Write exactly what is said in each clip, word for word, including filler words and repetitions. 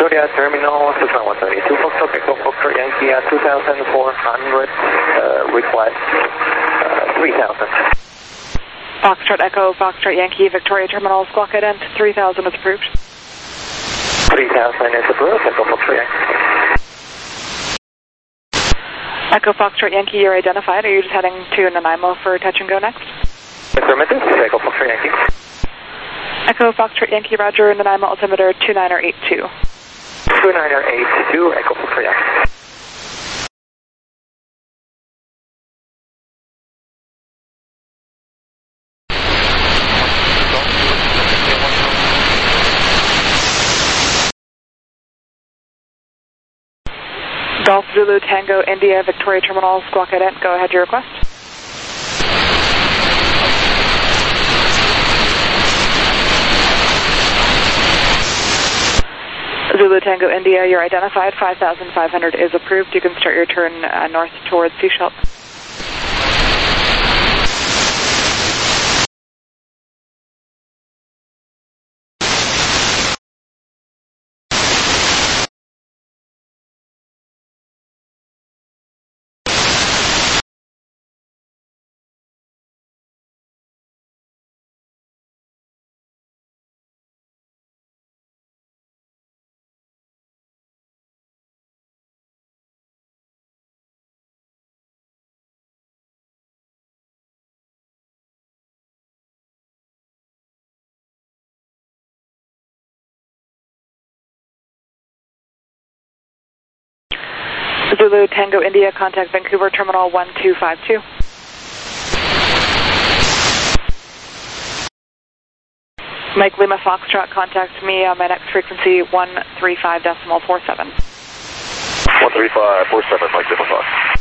Victoria Terminal, Cessna one seventy-two, Foxtrot, Echo Foxtrot Yankee at two thousand four hundred, uh, request uh, three thousand. Foxtrot Echo, Foxtrot Yankee, Victoria Terminal, squawk ident, three thousand is approved. three thousand is approved, Echo Foxtrot Yankee. Echo Foxtrot Yankee, you're identified. Are you just heading to Nanaimo for touch and go next? Affirmative, Echo Foxtrot Yankee. Echo Foxtrot Yankee, roger, Nanaimo altimeter two nine eight two. two nine eight two, Echo Foxtrot Yankee. Golf Zulu Tango India Victoria Terminal, squawk ident, go ahead, your request. Zulu Tango India, you're identified, five thousand five hundred is approved. You can start your turn uh, north towards Sechelt. Zulu Tango India, contact Vancouver Terminal one two five two. Mike Lima Foxtrot, contact me on my next frequency one three five decimal four seven. one three five four seven, Mike Lima Fox.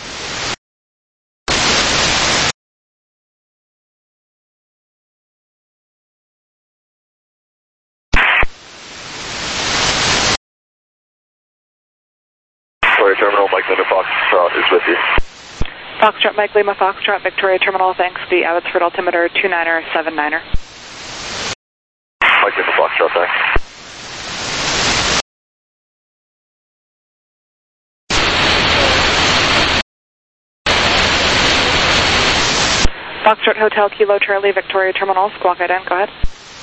Terminal, Mike Lima Foxtrot is with you. Foxtrot, Mike Lima Foxtrot, Victoria Terminal, thanks, the Abbotsford altimeter two niner seven niner. Mike Lima Foxtrot, thanks. Foxtrot Hotel Kilo Charlie, Victoria Terminal, squawk ident, go ahead.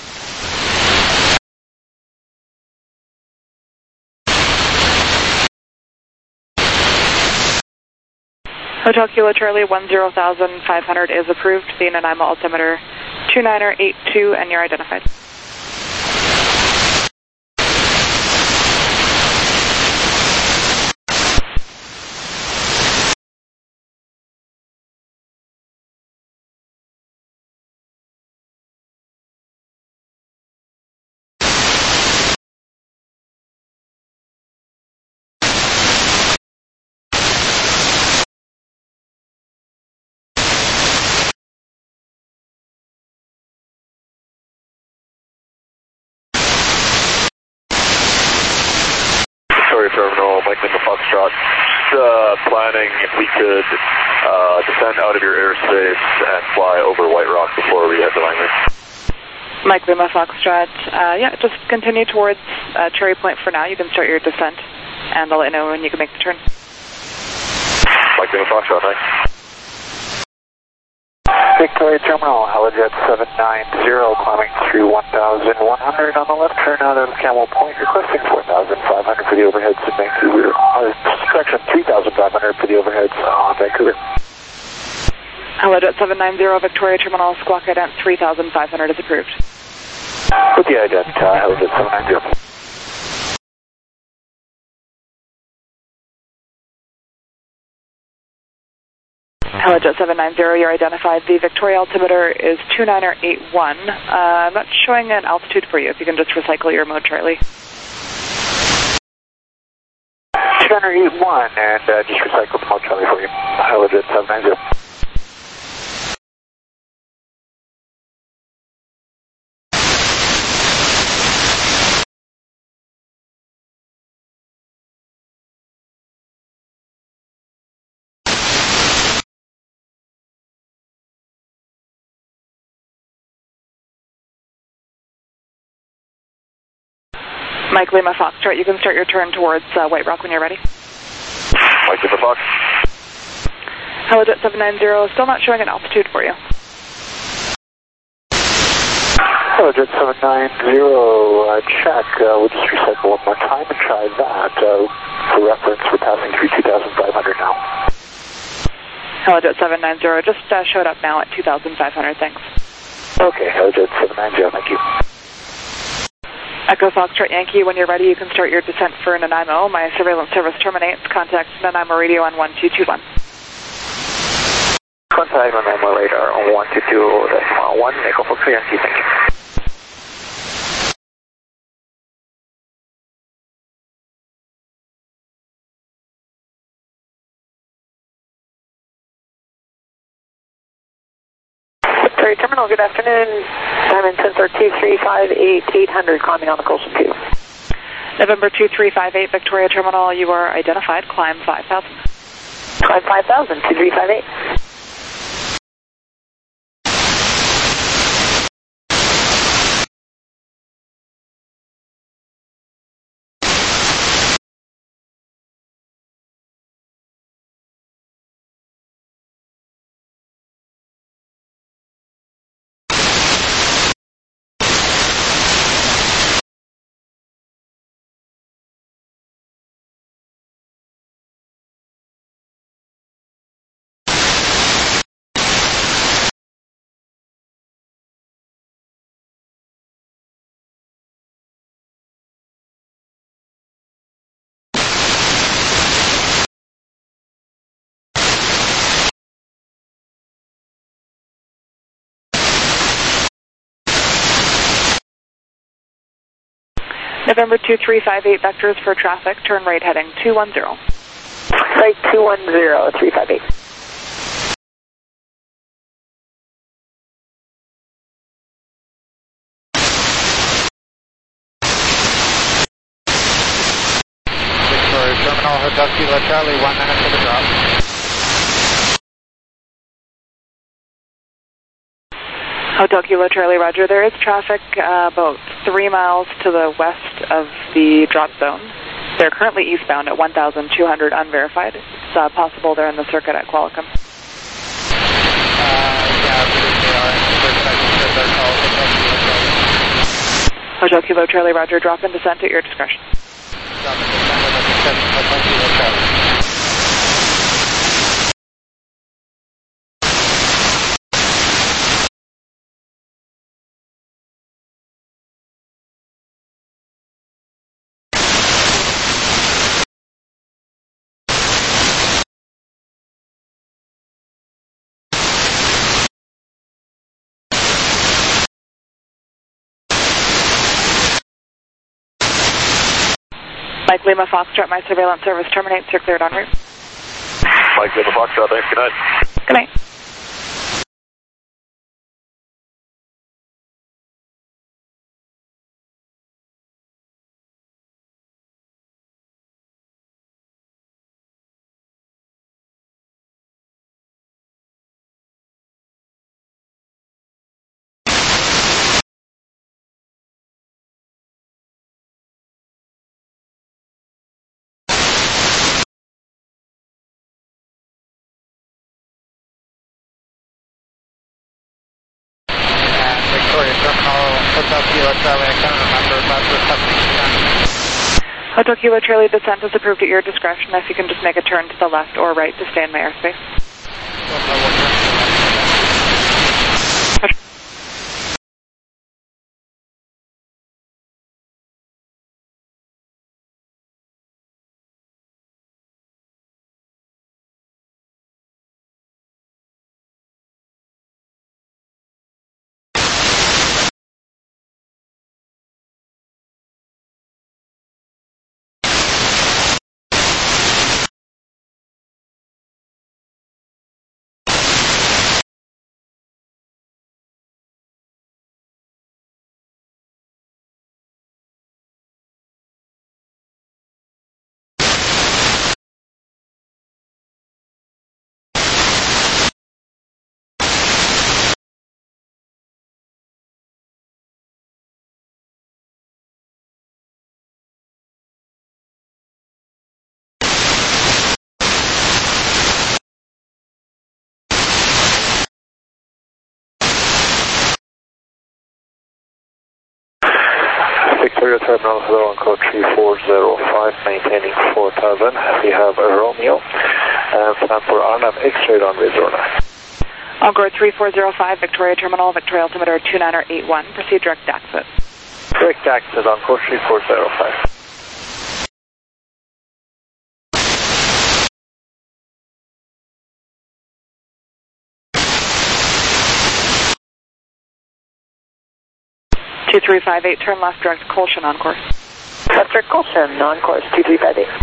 Hotel Kilo Charlie, one zero thousand five hundred is approved. The Nanaimo altimeter two niner eight two, and you're identified. Terminal, Mike Lima Foxtrot, just uh, planning if we could uh, descend out of your airspace and fly over White Rock before we head to Langley. Mike Lima Foxtrot, uh, yeah, just continue towards uh, Cherry Point for now. You can start your descent, and I'll let you know when you can make the turn. Mike Lima Foxtrot, thanks. Victoria Terminal, Helijet seven nine zero, climbing through one thousand one hundred on the left turn out of Camel Point, requesting four thousand five hundred for the overheads in Vancouver, uh, correction, three thousand five hundred for the overheads on Vancouver. Helijet seven nine zero, Victoria Terminal, squawk ident, three thousand five hundred is approved. With the ident, uh, Helijet seven nine zero. Helijet seven nine zero, you're identified. The Victoria altimeter is two niner eight one. Uh, I'm not showing an altitude for you, if you can just recycle your mode, Charlie. two niner eight one, and uh, just recycle the mode, Charlie, for you. Helijet seven nine zero. Mike Lima Foxtrot, you can start your turn towards uh, White Rock when you're ready. Mike Lima Fox. Helijet seven nine zero, still not showing an altitude for you. Helijet seven nine zero, uh, check. Uh, we'll just recycle one more time and try that. Uh, for reference, we're passing through two thousand five hundred now. Helijet seven nine zero just uh, showed up now at two thousand five hundred, thanks. Okay, Helijet seven nine zero, thank you. Echo Foxtrot Yankee, when you're ready, you can start your descent for Nanaimo. My surveillance service terminates. Contact Nanaimo radio on one two two one. Contact Nanaimo radar on one two two one, Echo Foxtrot Yankee, thank you. Victoria Terminal, good afternoon. Diamond Sensor two three five eight, eight hundred, climbing on the Coastal two. November two three five eight, Victoria Terminal, you are identified. Climb five thousand. Climb five thousand, two three five eight. November two three five eight, vectors for traffic, turn right heading two one zero. Right two one zero, three five eight. Victoria Terminal, Hotel Kilo Charlie, one minute for the drop. Hotel Kilo Charlie, roger. There is traffic uh, about three miles to the west of the drop zone. They're currently eastbound at one thousand two hundred unverified. It's uh, possible they're in the circuit at Qualicum. Uh, yeah, I believe they are. First, I can set their call. Hotel Kilo Charlie, roger. Drop and descent at your discretion. Drop and descent at your discretion. Hotel Kilo Charlie. Mike Lima Foxtrot, my surveillance service terminates. You're cleared en route. Mike Lima Foxtrot, thanks. Good night. Good night. Victoria Terminal, Hotel Kilo Charlie, I can't remember, but we're cutting descent. Hotel Kilo Charlie, descent is approved at your discretion. If you can just make a turn to the left or right to stay in my airspace. Victoria Terminal, hello, on code three four zero five, maintaining four thousand. We have a Romeo, and plan for Arnav X-ray runway zero nine. Encore three four zero five, Victoria Terminal, Victoria altimeter two niner eight one, proceed direct exit. Direct exit on code three four zero five. two three five eight, turn left direct Colshan on course. Left direct Colshan, on course, two three five eight.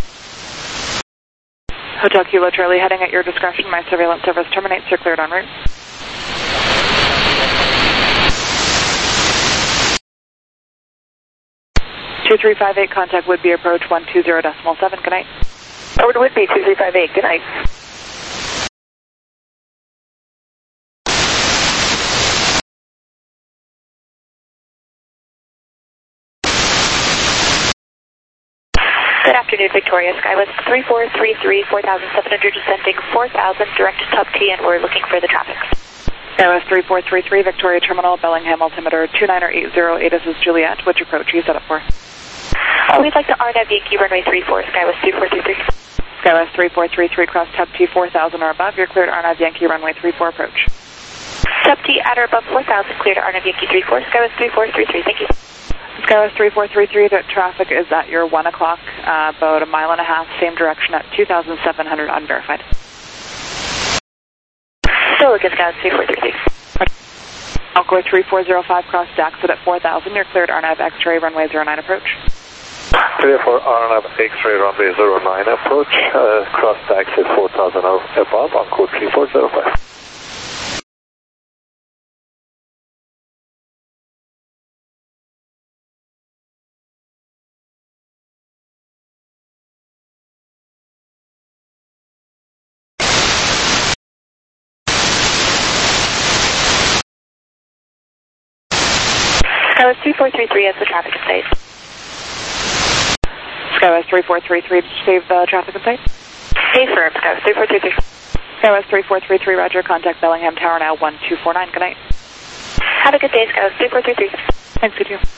Hotel Kilo Charlie, heading at your discretion. My surveillance service terminates. You're cleared en route. two three five eight, contact Woodby approach one two zero decimal seven. Good night. Over to Woodby, two three five eight. Good night. Good afternoon, Victoria. Skywest three four three three, four thousand seven hundred, descending four thousand, direct to Top T, and we're looking for the traffic. Skywest three four three three, Victoria Terminal, Bellingham altimeter two niner eight zero, ATIS is Juliet. Which approach are you set up for? Uh, we'd like to R N A V Yankee runway three four, Skywest three four three three. Skywest three four three three, cross Top T four thousand or above. You're cleared R N A V Yankee runway three four approach. Top T at or above four thousand, clear to R N A V Yankee three four, Skywest three four three three. Thank you. Skywest three four three three, the traffic is at your one o'clock, uh, about a mile and a half, same direction at two thousand seven hundred unverified. Still again, Skywest three four three three. Encore three four zero five, cross exit at four thousand. You're cleared R N A V X-ray runway zero nine approach. Clear for R N A V X-ray runway zero nine approach, uh, cross exit four thousand above on code three four zero five. Skywest three four three three as the traffic in sight. Skywest three four three three, save the traffic in sight. Affirm, Skywest three four three three. Skywest three four three three, roger, contact Bellingham Tower now one two four nine. Good night. Have a good day, Skywest three four three three. Thanks, you too.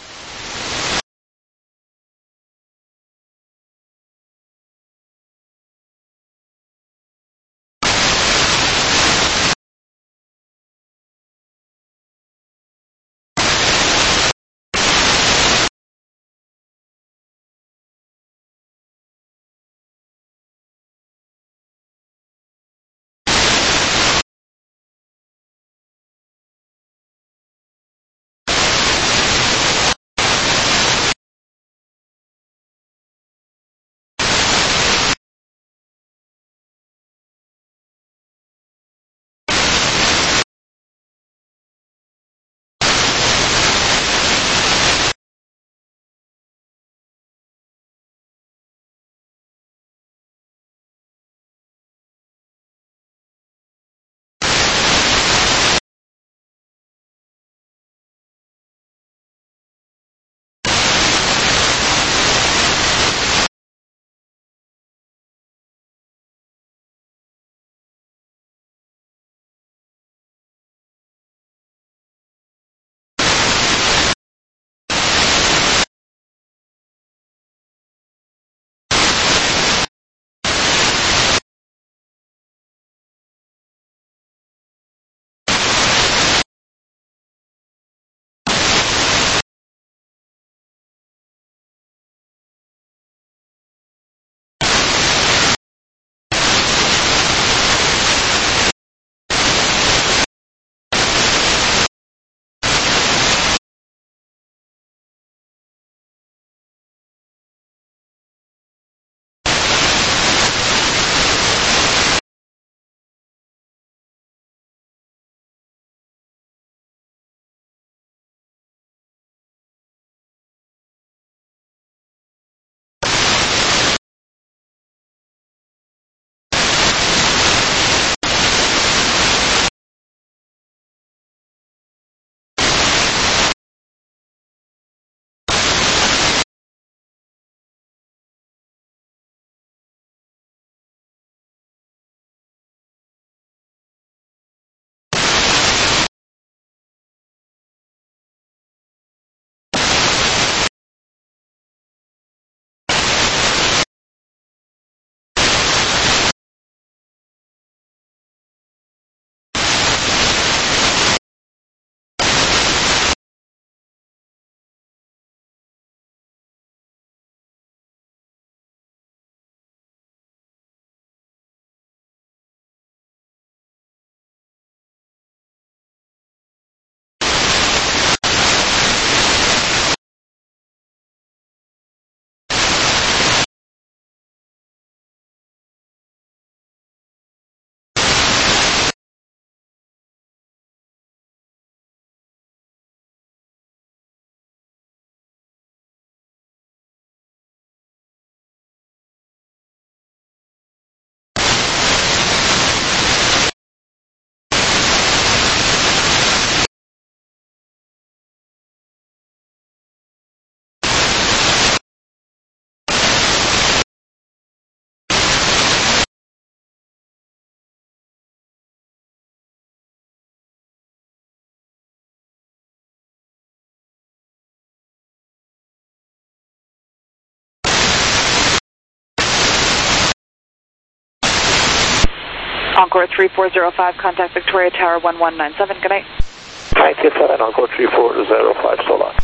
Encore three four zero five, contact Victoria Tower one one nine seven, good night. nine two seven, Encore three four zero five, so long.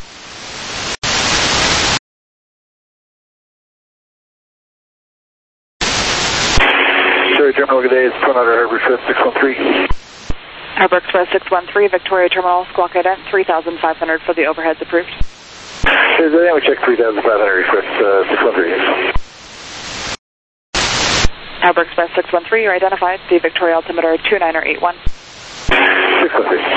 Victoria Terminal, good day, it's Tornado Harbor Express six one three. Harbor Express six one three, Victoria Terminal, squawk ident, three thousand five hundred for the overheads approved. Here's the we check three thousand five hundred Express uh, six one three. Harbor Express six one three, you're identified, the Victoria altimeter two niner eight one. six one three.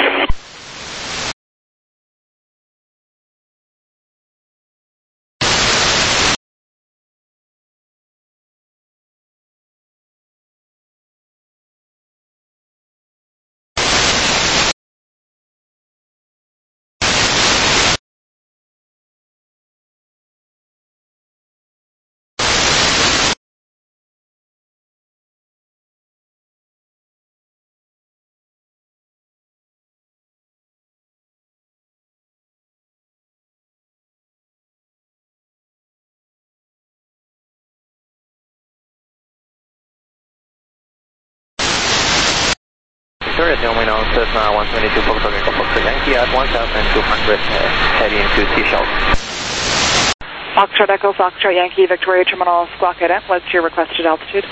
Victoria, the only known Cessna one twenty-two Foxtrot Echo Foxtrot Yankee at one thousand two hundred, uh, heading to Seychelles. Foxtrot Echo, Foxtrot Yankee, Victoria Terminal, squawk ident, what's your requested altitude?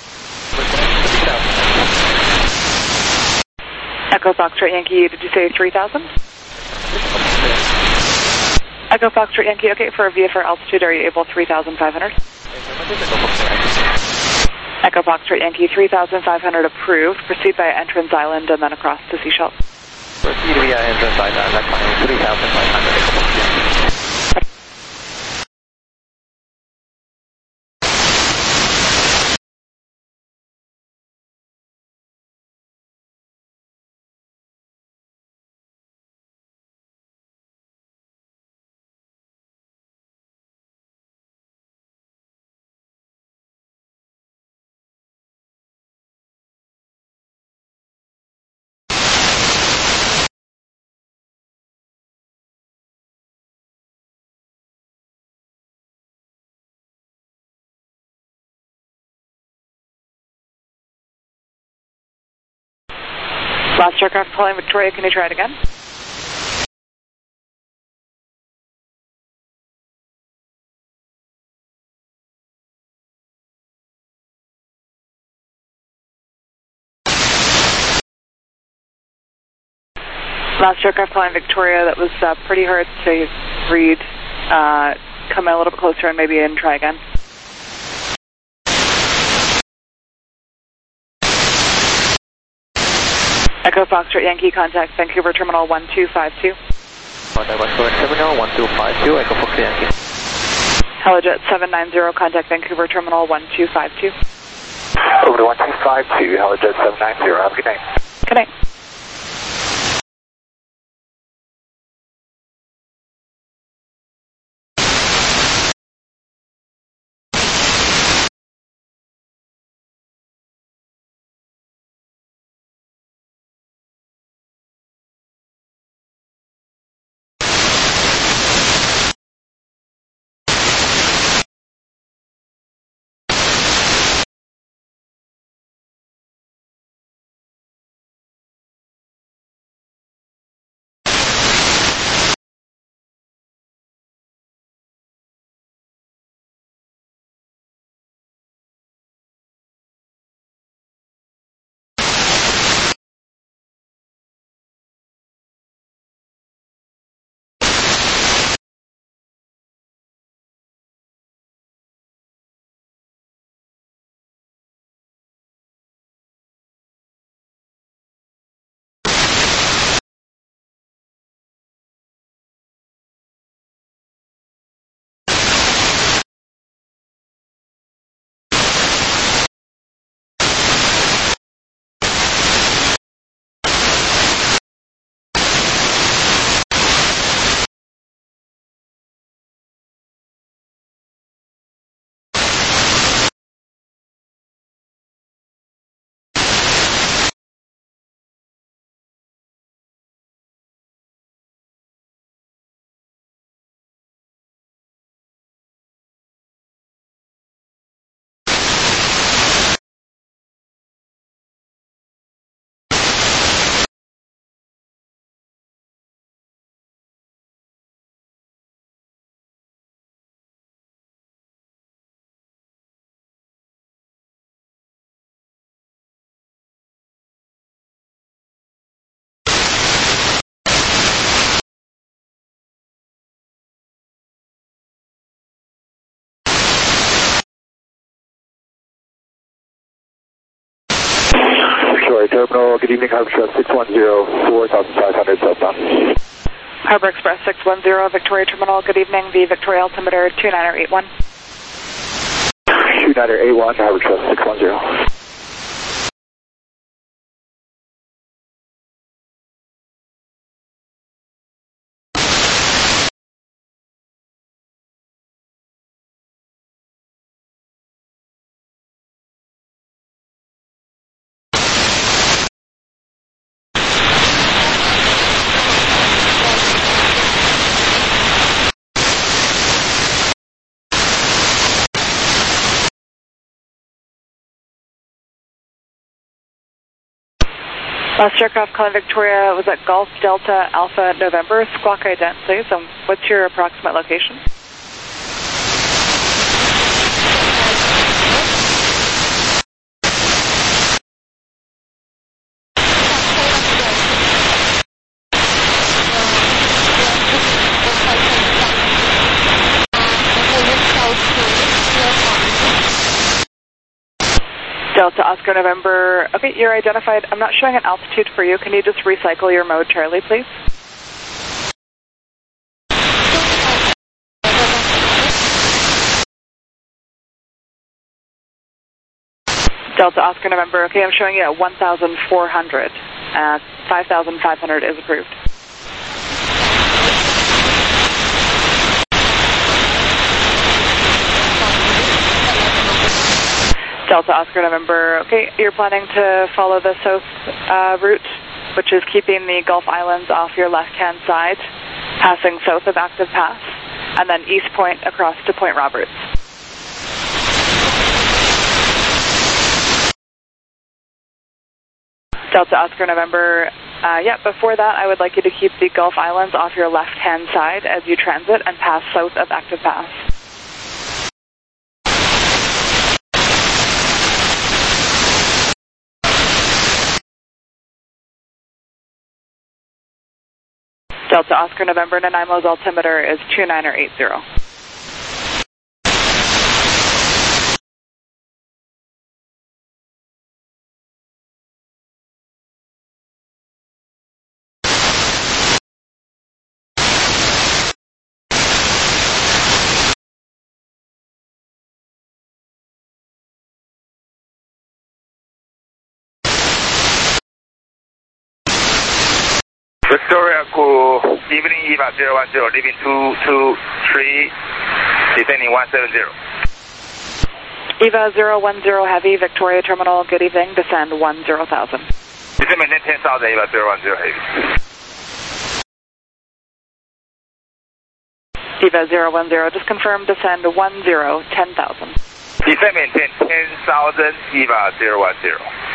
Echo Foxtrot Yankee, did you say three thousand? Echo Foxtrot Yankee, okay, for V F R altitude, are you able three thousand five hundred? Echo Foxtrot Yankee, three thousand five hundred approved. Proceed via Entrance Island and then across to Seychelles. Proceed via Entrance Island, that's fine, three thousand five hundred Echo Foxtrot Yankee. Last aircraft calling Victoria, can you try it again? Last aircraft calling Victoria, that was uh, pretty hard to read. Uh, come in a little bit closer and maybe and try again. Echo Foxtrot Yankee, contact Vancouver Terminal one two five two. Contact Vancouver Terminal one two five two, Echo Foxtrot Yankee. Helijet seven nine zero, contact Vancouver Terminal one two five two. Over to one two five two, Helijet seven nine zero, have a good night. Good night. Terminal, good evening, Harbor Express six one zero, four thousand five hundred southbound. Harbor Express six one zero, Victoria Terminal, good evening, the Victoria altimeter two niner eight one. two niner eight one, Harbor Express six one zero. Last aircraft calling Victoria was at Golf Delta Alpha November. Squawk ident, please. And what's your approximate location? Delta Oscar November. Okay, you're identified. I'm not showing an altitude for you. Can you just recycle your mode, Charlie, please? Delta Oscar November. Okay, I'm showing you at one thousand four hundred. Uh, five thousand five hundred is approved. Delta Oscar November. Okay, you're planning to follow the south uh, route, which is keeping the Gulf Islands off your left-hand side, passing south of Active Pass, and then East Point across to Point Roberts. Delta Oscar November. Uh, yeah, before that, I would like you to keep the Gulf Islands off your left-hand side as you transit and pass south of Active Pass. Delta Oscar November, Nanaimo's altimeter is two niner eight zero. Victoria, good evening, Eva zero one zero, leaving two two three, descending one seven zero. Eva zero one zero Heavy, Victoria Terminal, good evening, descend one zero thousand. Descend maintain ten thousand, Eva zero one zero Heavy. Eva zero one zero, just confirm, descend one zero, ten thousand. Descend maintain ten thousand, Eva zero one zero.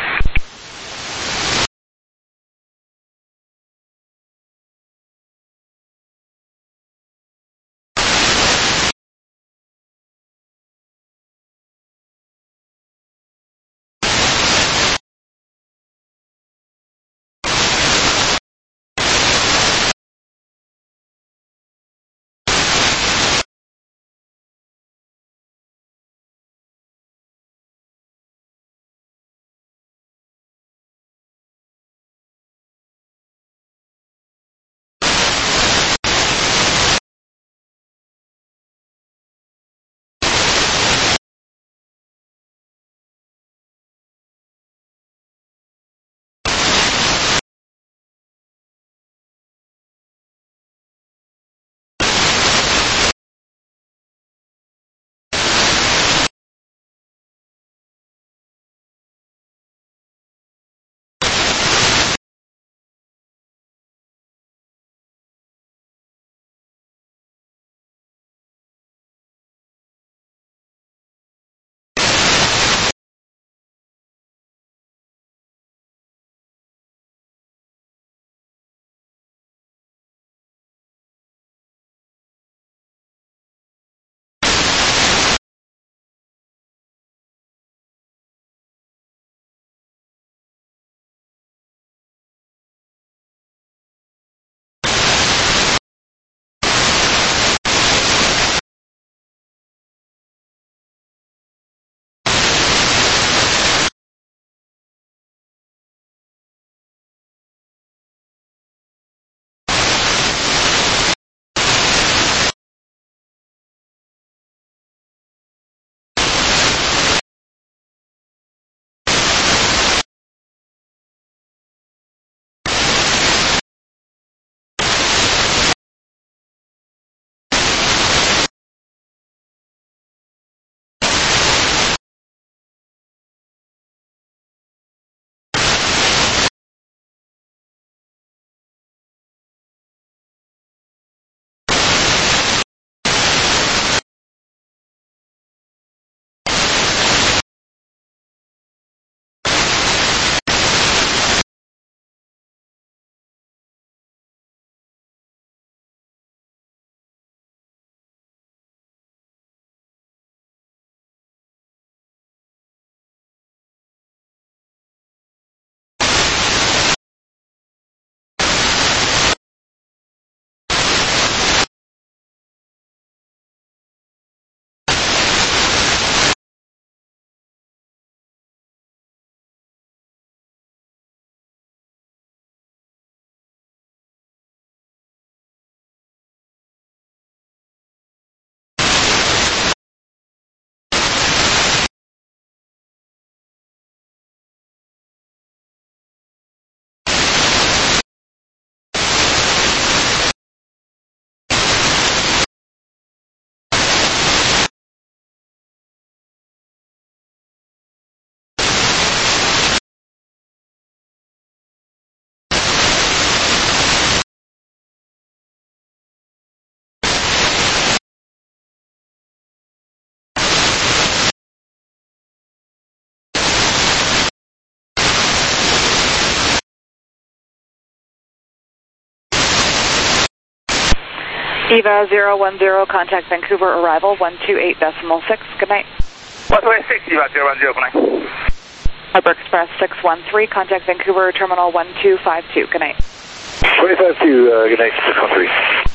Eva zero one zero, contact Vancouver arrival one two eight decimal six. Good night. one two eight six, Eva zero one zero, good night. Harbor Express six one three, contact Vancouver terminal one two five two. Good night. twenty-five two, uh, good night, six one three.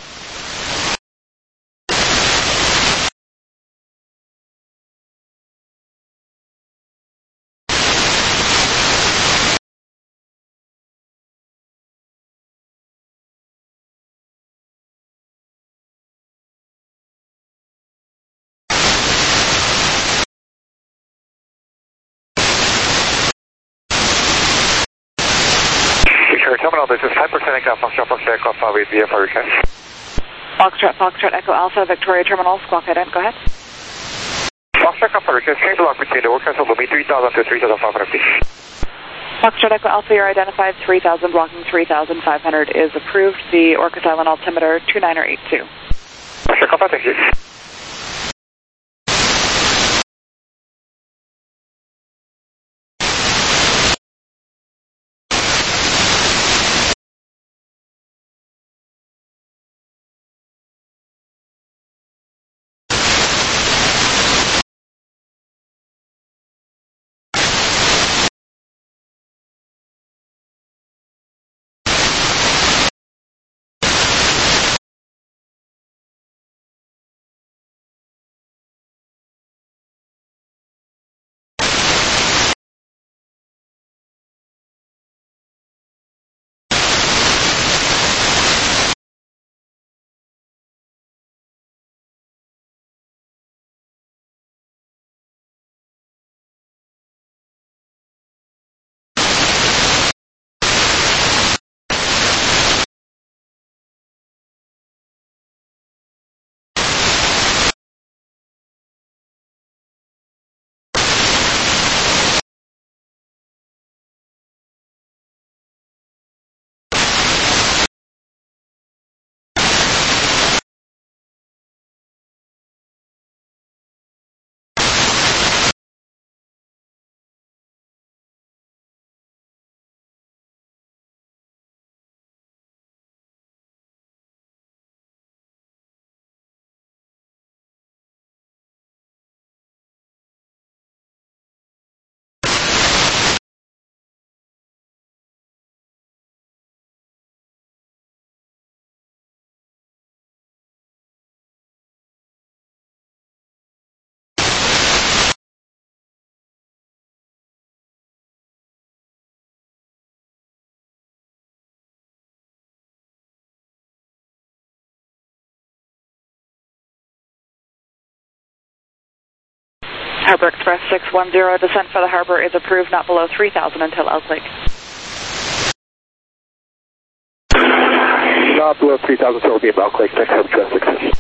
Terminal, this is five percent aircraft, Foxtrot, Foxtrot aircraft, uh, with V F R request. Foxtrot, Foxtrot, Echo Alpha, Victoria Terminal, squawk head in, go ahead. Foxtrot, Alpha request, change block between the work cancel will be three thousand to three thousand five hundred feet. Foxtrot, Echo Alpha, you're identified, three thousand, blocking three thousand five hundred is approved. The Orcas Island altimeter, two niner eight two. Foxtrot, Alpha, thank you. Harbor Express six one zero, descent for the harbor is approved, not below three thousand until Elk Lake. Not below three thousand, so it'll be about Elk Lake, next Harbor Express six.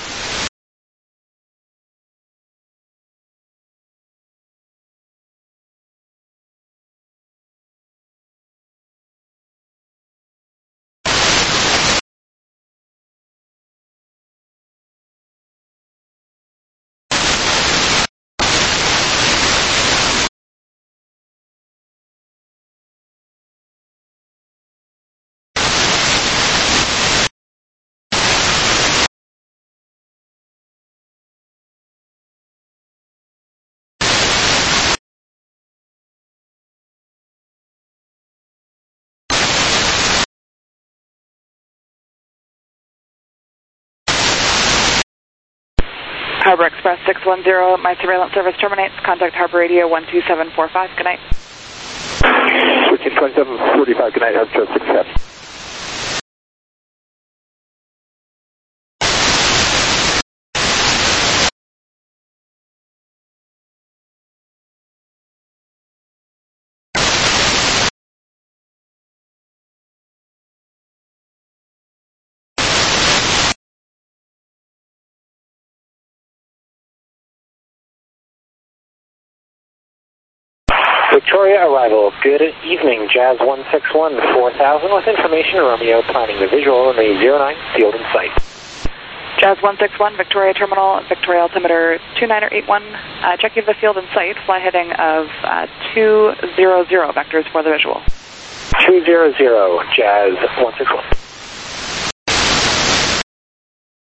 Harbor Express six one zero, my surveillance service terminates. Contact Harbor Radio one two seven four five. Good night. Switching twenty-seven forty-five, good night, Harbor Express six seven. Victoria arrival. Good evening, Jazz one six one, four thousand with information, Romeo planning the visual in the zero nine, field in sight. Jazz one six one, Victoria Terminal, Victoria altimeter two niner eight one, uh, checking the field in sight, fly heading of uh, two zero zero, vectors for the visual. two zero zero, Jazz one six one.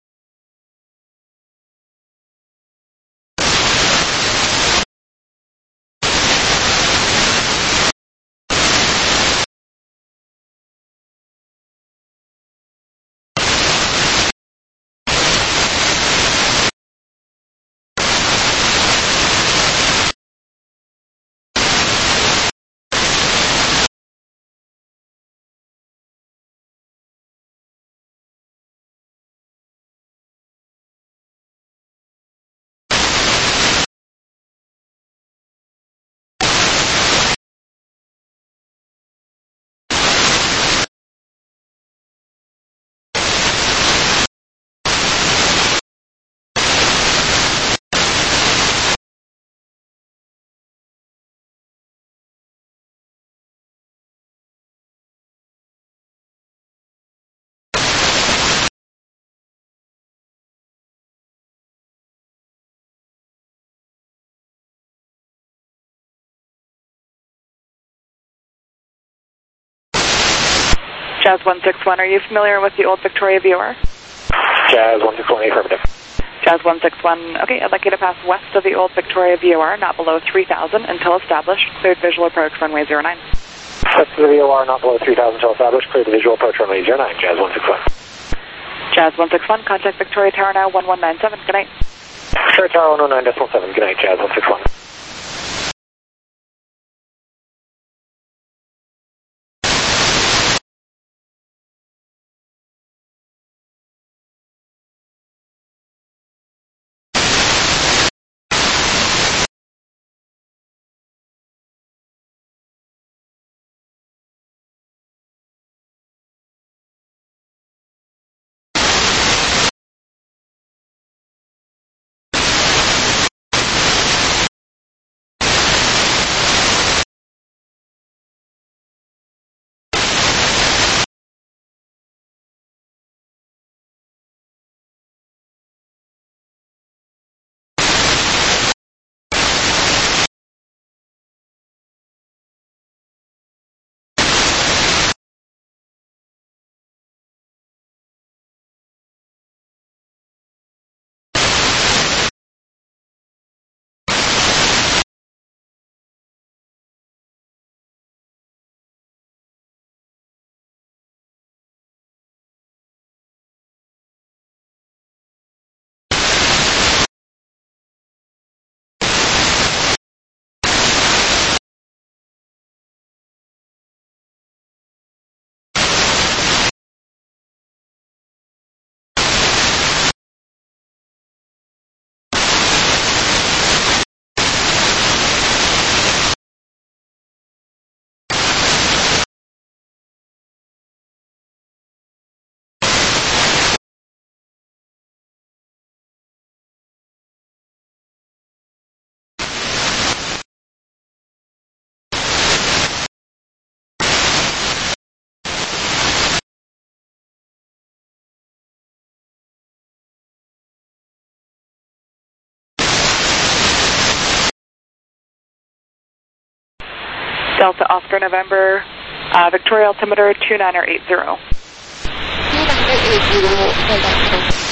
Jazz one six one, are you familiar with the old Victoria V O R? Jazz one six one, affirmative. Jazz one six one, okay, I'd like you to pass west of the old Victoria V O R, not below three thousand, until established. Cleared visual approach, runway zero nine. West of the V O R, not below three thousand until established. Cleared visual approach, runway zero nine, Jazz one six one. Jazz one six one, contact Victoria Tower now, one one nine seven, good night. Victoria Tower one one nine point seven, good night, Jazz one six one. Delta Oscar November, uh, Victoria altimeter two niner eight zero. two niner eight zero, Delta.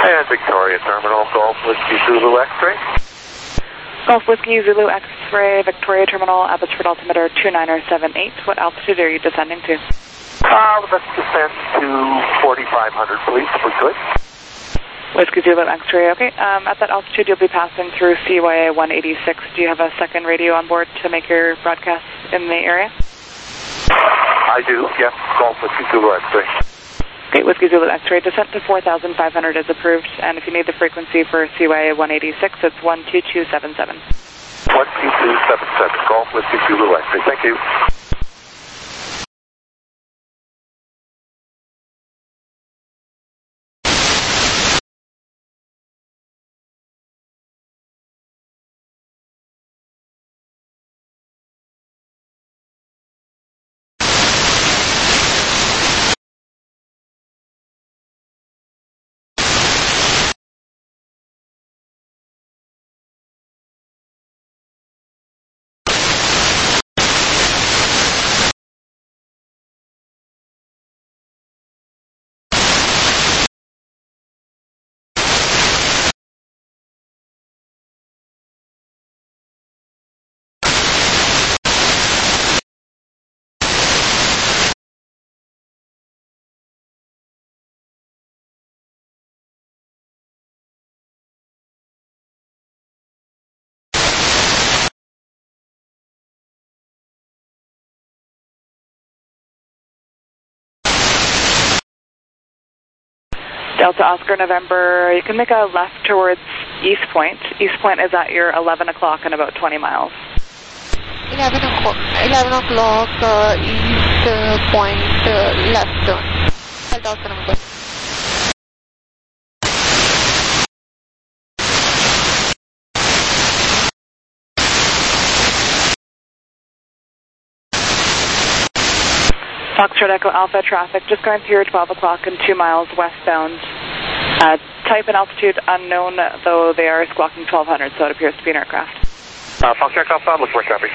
And Victoria Terminal, Golf Whiskey Zulu X-ray. Golf Whiskey Zulu X-ray, Victoria Terminal, Abbotsford altimeter two nine seven eight. What altitude are you descending to? Uh, let's descend to forty-five hundred, please, if we could. Whiskey Zulu X-ray, okay. Um, at that altitude, you'll be passing through C Y A one eighty-six. Do you have a second radio on board to make your broadcast in the area? I do, yes. Golf Whiskey Zulu X-ray. Okay, Whiskey Zulu X-ray, descent to four thousand five hundred is approved, and if you need the frequency for C Y A one eighty-six, it's one two two seven seven. one two two seven seven, Golf Whiskey Zulu X-ray. Thank you. Delta Oscar November, you can make a left towards East Point. East Point is at your eleven o'clock and about twenty miles. eleven o'clock, eleven o'clock uh, East uh, Point, uh, left turn. Delta Oscar November. Foxtrot Echo Alpha traffic, just going through your twelve o'clock and two miles westbound. Uh, type and altitude unknown, though they are squawking twelve hundred, so it appears to be an aircraft. Uh, Foxtrot Alpha, look for traffic.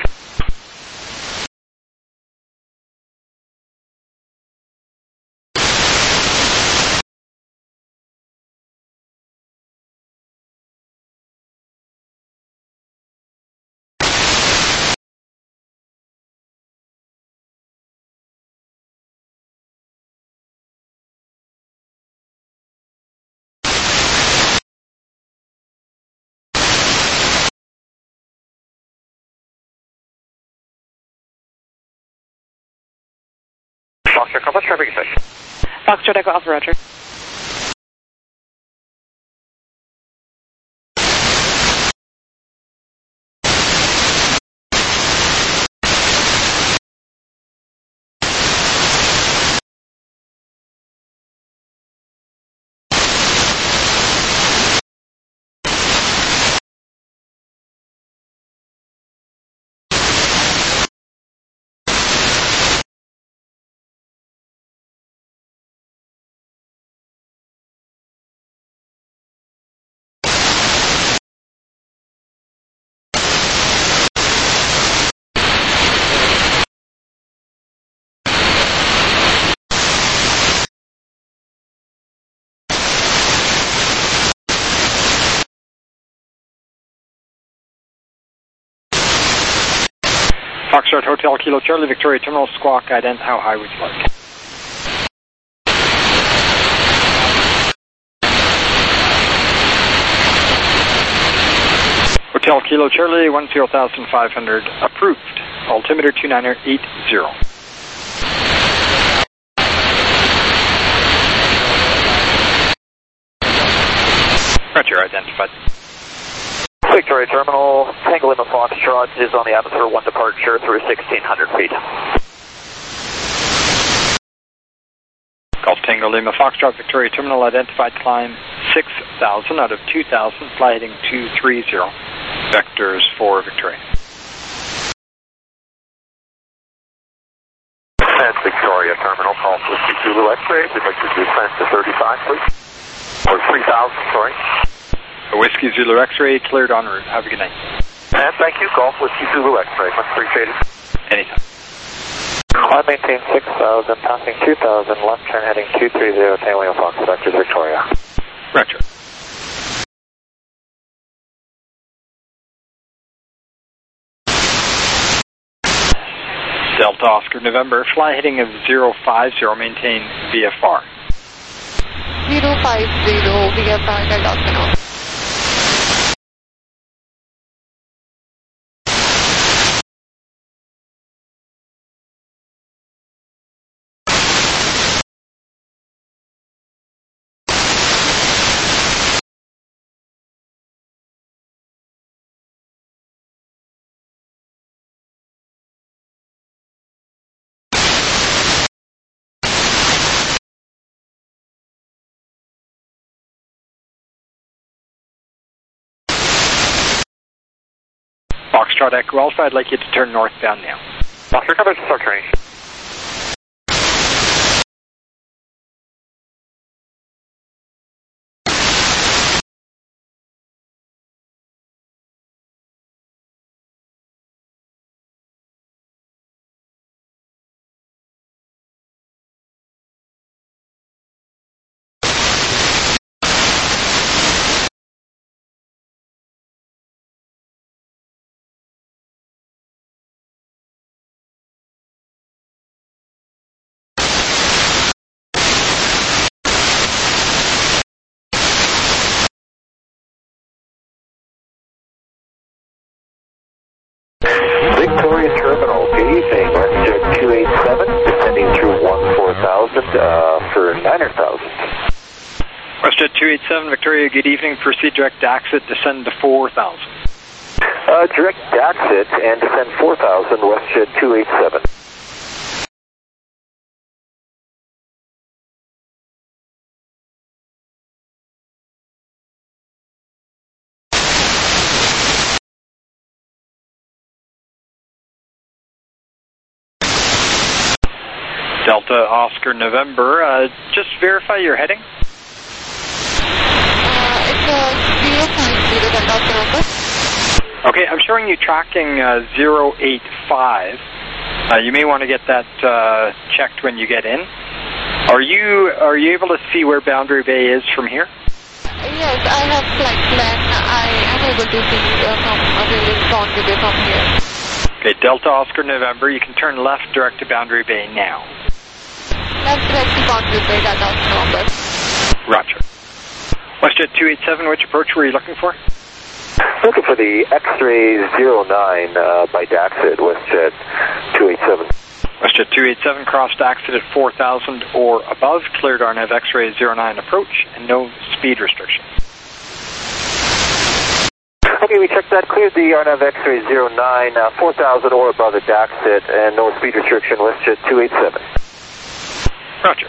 Foxtrot Alpha, traffic session. Foxtrot Echo Alpha, roger. Foxtrot Hotel Kilo Charlie, Victoria Terminal, squawk, ident, how high would you like? Hotel Kilo Charlie, one zero thousand five hundred, approved. Altimeter two nine eight zero. Roger, identified. Victoria Terminal, Tango Lima Foxtrot is on the atmosphere, one departure through sixteen hundred feet. Golf Tango Lima Foxtrot, Victoria Terminal, identified climb six thousand out of two thousand, fly heading two three zero. Vectors for Victoria. And Victoria Terminal, call Whiskey Zulu X-ray, we'd like to descend to thirty-five, please. Or three thousand, sorry. Whiskey Zulu X-ray, cleared en route. Have a good night. And thank you, Golf Whiskey Zulu X-ray. Much appreciated. Anytime. Climb maintain six thousand, passing two thousand, left turn heading two three zero, Tango Lima Fox, Vectors Victoria. Roger. Delta Oscar November, fly heading of zero five zero, maintain V F R. zero five zero, V F R, Delta Oscar November. Foxtrot Echo Alpha, I'd like you to turn northbound now. Oscar, cover to start turning. Victoria Terminal, good evening. WestJet two eight seven, descending through one four thousand uh, for nine thousand. WestJet two eight seven, Victoria, good evening. Proceed direct exit, descend to four thousand. Uh, direct exit and descend four thousand, WestJet two eight seven. Delta Oscar November, uh, just verify your heading. Uh, it's uh, zero five zero, Delta Oscar November. Okay, I'm showing you tracking uh, zero eight five. Uh, you may want to get that uh, checked when you get in. Are you are you able to see where Boundary Bay is from here? Yes, I have flight plan. I am able to see uh, from uh, really Boundary Bay from here. Okay, Delta Oscar November, you can turn left direct to Boundary Bay now. Left direct to Boundary Bay, Delta Oscar November. Roger. WestJet two eight seven, which approach were you looking for? Looking for the X-ray zero nine uh, by Daxit, WestJet two eight seven. WestJet two eight seven, crossed Daxit at four thousand or above, cleared R N A V X-ray zero nine approach, and no speed restriction. Okay, we checked that. Cleared the R N A V X-ray zero nine, uh, four thousand or above at Daxit, and no speed restriction, WestJet two eight seven. Roger.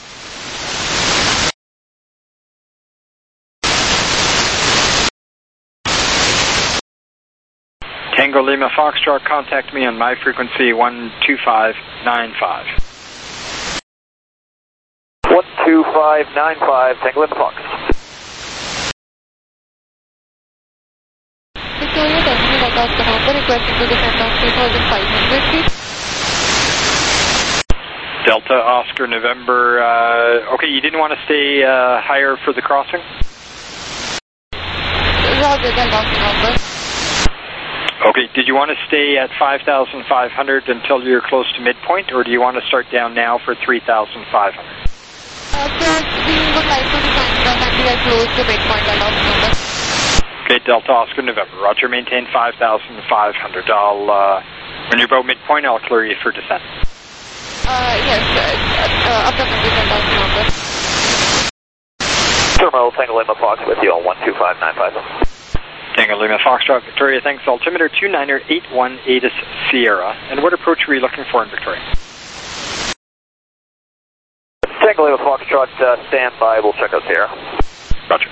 Tango Lima Foxtrot, contact me on my frequency one two five nine five. one two five nine five, Tango Lima Fox. Victoria Terminal, Delta Oscar November, requesting to descend on three thousand five hundred feet. Delta Oscar November, uh, okay, you didn't want to stay uh, higher for the crossing? Roger, Delta Oscar November. Okay, did you want to stay at five thousand five hundred until you're close to midpoint, or do you want to start down now for three thousand five hundred? Uh, sir, we would like to find that and we are close to midpoint, Delta Oscar November. Okay, Delta Oscar November, Roger, maintain five thousand five hundred. I'll, uh, when you're about midpoint, I'll clear you for descent. Uh, yes, uh, uh, approximately Delta Oscar November. Terminal, Tango Lima Fox with you on one two five nine five. Tango Lima Foxtrot, Victoria, thanks. Altimeter two niner eight one ATIS Sierra. And what approach were you looking for in Victoria? Tango Lima Foxtrot, uh, stand by, we'll check out Sierra. Roger.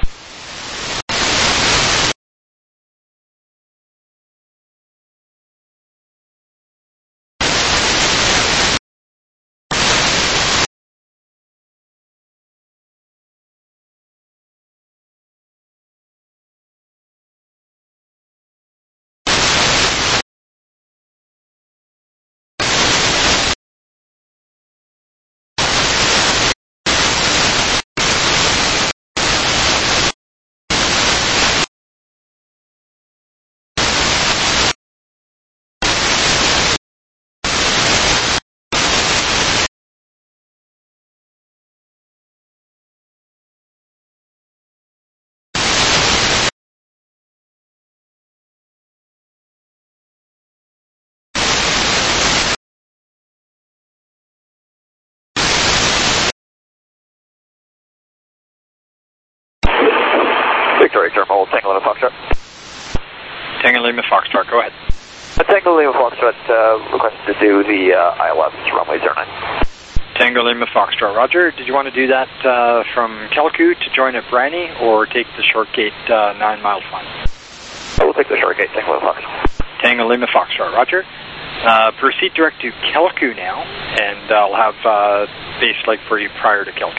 Victoria Terminal, Tango Lima Foxtrot. Tango Lima Foxtrot, go ahead. Tango Lima Foxtrot uh, requested to do the uh, I L S runway zero nine. Tango Lima Foxtrot, Roger. Did you want to do that uh, from Kelku to join at Brani, or take the short gate uh, nine mile climb? I will take the short gate, Tango Lima Foxtrot. Tango Lima Foxtrot, Roger. Uh, proceed direct to Kelku now, and I'll have uh, base leg for you prior to Kelku.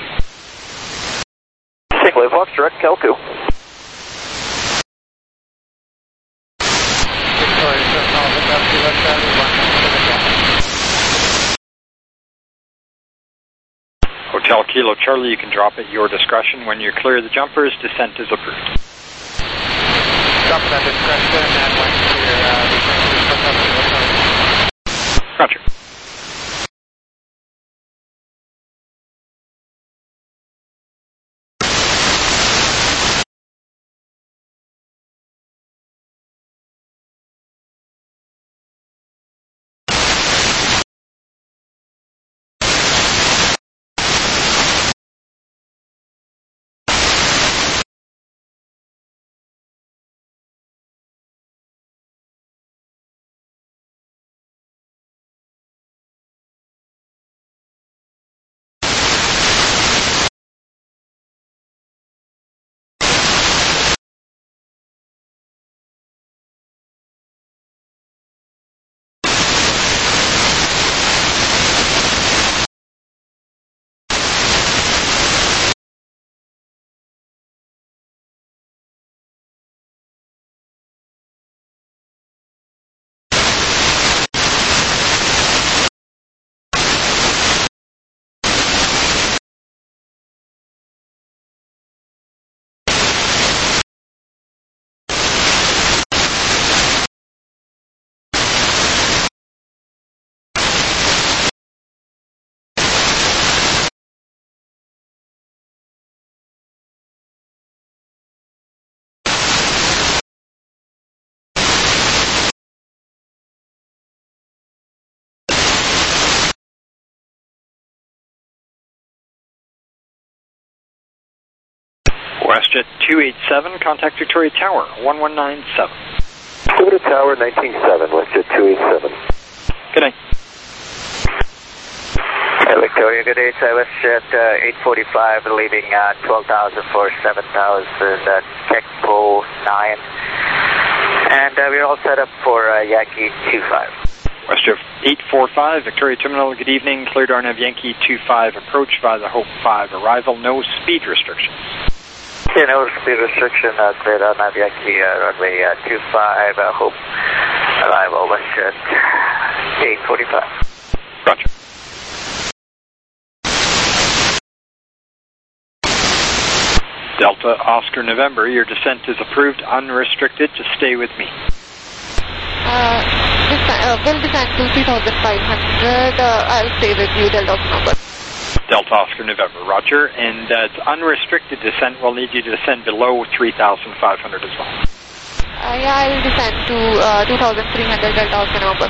Tango Lima Foxtrot, Kelku. Hotel Kilo Charlie, you can drop at your discretion. When you clear the jumpers, descent is approved. Drop at discretion and when clear, uh, Roger. WestJet two eight seven, contact Victoria Tower, one one nine seven. Victoria Tower, nineteen seven, WestJet two eight seven. Good night. Hey, Victoria, good day. It's WestJet uh, eight forty-five, leaving uh, twelve thousand for seven thousand, uh, Techpo nine. And uh, we're all set up for uh, Yankee two five. WestJet eight four five, Victoria Terminal, good evening. Cleared R N A V Yankee two five, approach via the Hope five arrival, no speed restrictions. Yeah, no speed restriction, uh, cleared on uh, Yankee uh, runway uh, two five, uh, Hope arrival, WestJet eight forty-five. Roger. Delta Oscar November, your descent is approved, unrestricted, to stay with me. Uh, this, uh, will descend to three thousand five hundred. Uh, I'll stay with you, Delta number. Delta Oscar November, Roger. And uh, it's unrestricted descent. We'll need you to descend below three thousand five hundred as well. Uh, yeah, I'll descend to uh, two thousand three hundred, Delta Oscar November.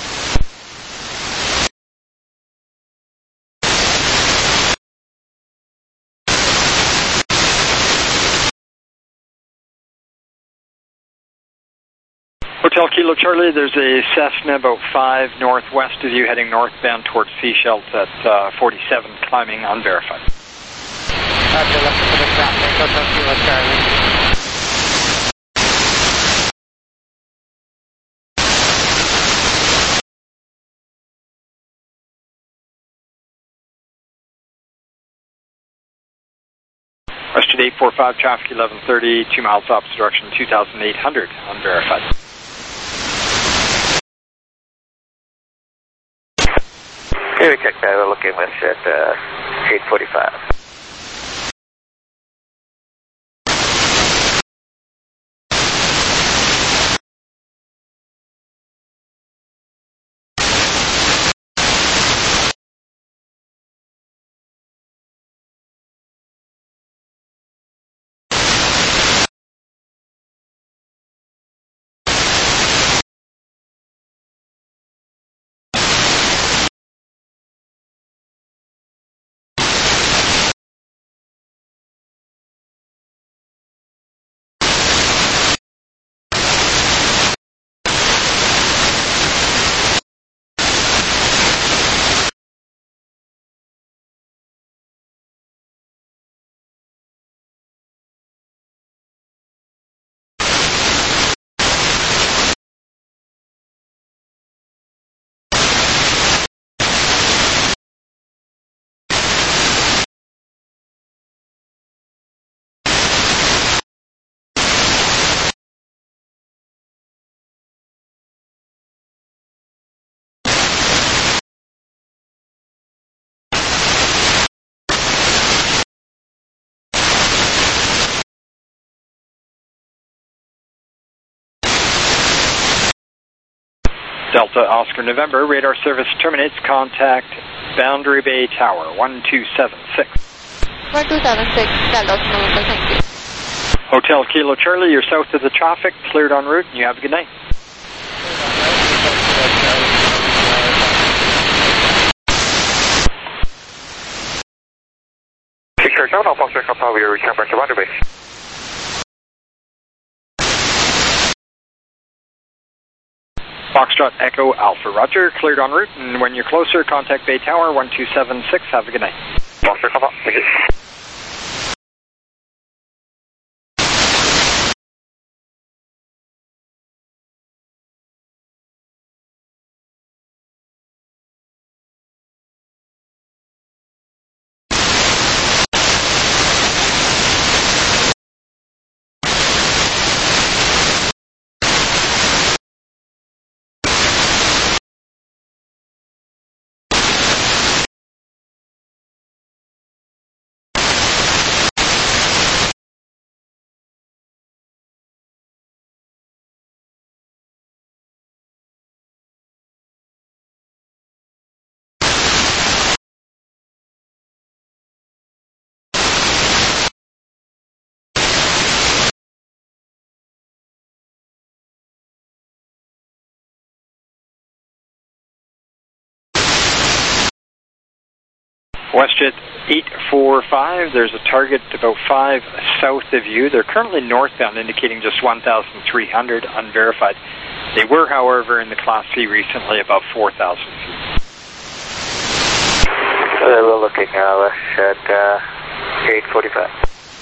Hotel Kilo Charlie, there's a Cessna about five northwest of you heading northbound towards Seychelles at uh, forty-seven, climbing unverified. Roger, left for the traffic, Hotel Kilo Charlie. WestJet eight four five, traffic eleven thirty, two miles opposite direction, two thousand eight hundred, unverified. Okay, we checked that. We're looking WestJet uh, eight forty-five. Delta Oscar November, radar service terminates. Contact Boundary Bay Tower, one two seven six. one two seven six, Delta Oscar November, thank you. Hotel Kilo Charlie, you're south of the traffic, cleared en route, and you have a good night. Victor Town, Foxtrot Alpha, we are returning back to Boundary Bay. Foxtrot Echo Alpha, roger, cleared en route, and when you're closer, contact Bay Tower, one two seven six, have a good night. Foxtrot Alpha, thank you. WestJet eight four five, there's a target about five south of you. They're currently northbound, indicating just one thousand three hundred, unverified. They were, however, in the Class C recently, about four thousand feet. Uh, we're looking uh, WestJet uh, eight forty-five.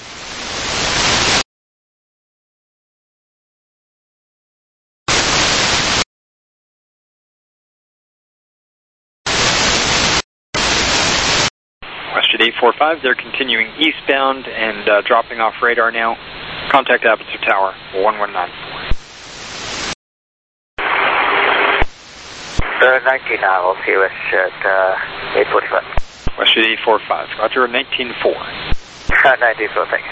WestJet eight four five, they're continuing eastbound and uh, dropping off radar now. Contact Abbotsford Tower, one one nine four. Uh, nineteen nine, we'll see WestJet uh, eight forty-five. WestJet eight four five, roger, nineteen four. nineteen four, thank you.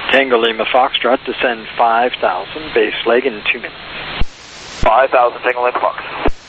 Tango Lima Foxtrot, descend five thousand, base leg in two minutes. five thousand, Tango Lima Fox.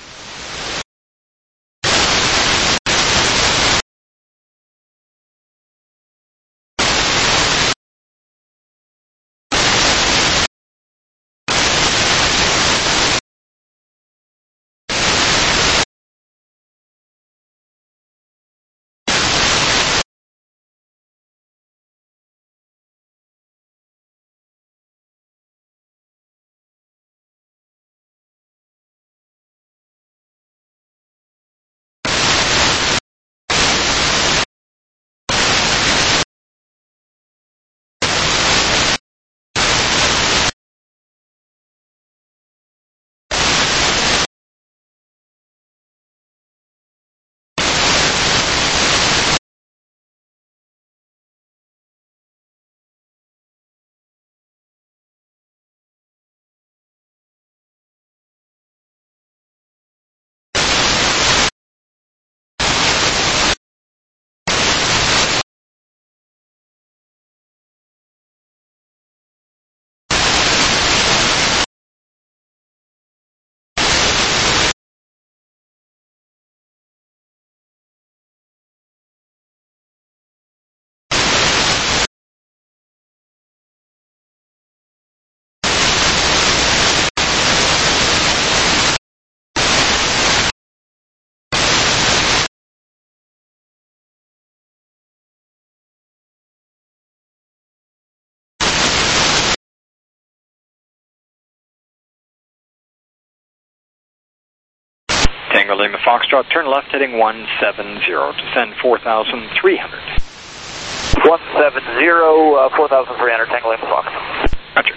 Tango Lima Foxtrot, turn left heading one seven zero, descend four thousand three hundred. one seven zero, uh, four thousand three hundred, Tango Lima Fox. Roger.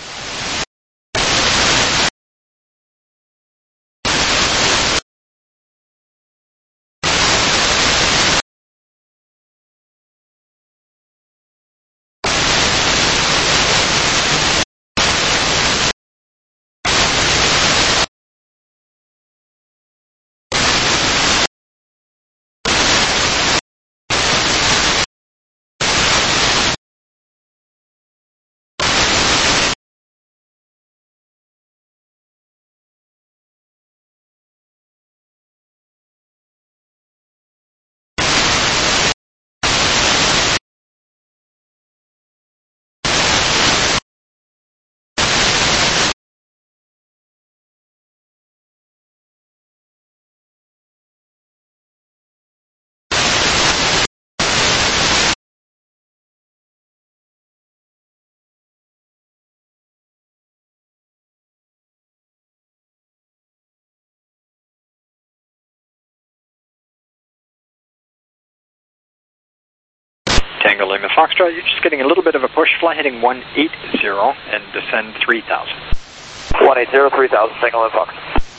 Tango Lima Foxtrot, you're just getting a little bit of a push, fly heading one eight zero and descend three thousand. one eight zero, three thousand, Tango Lima Fox.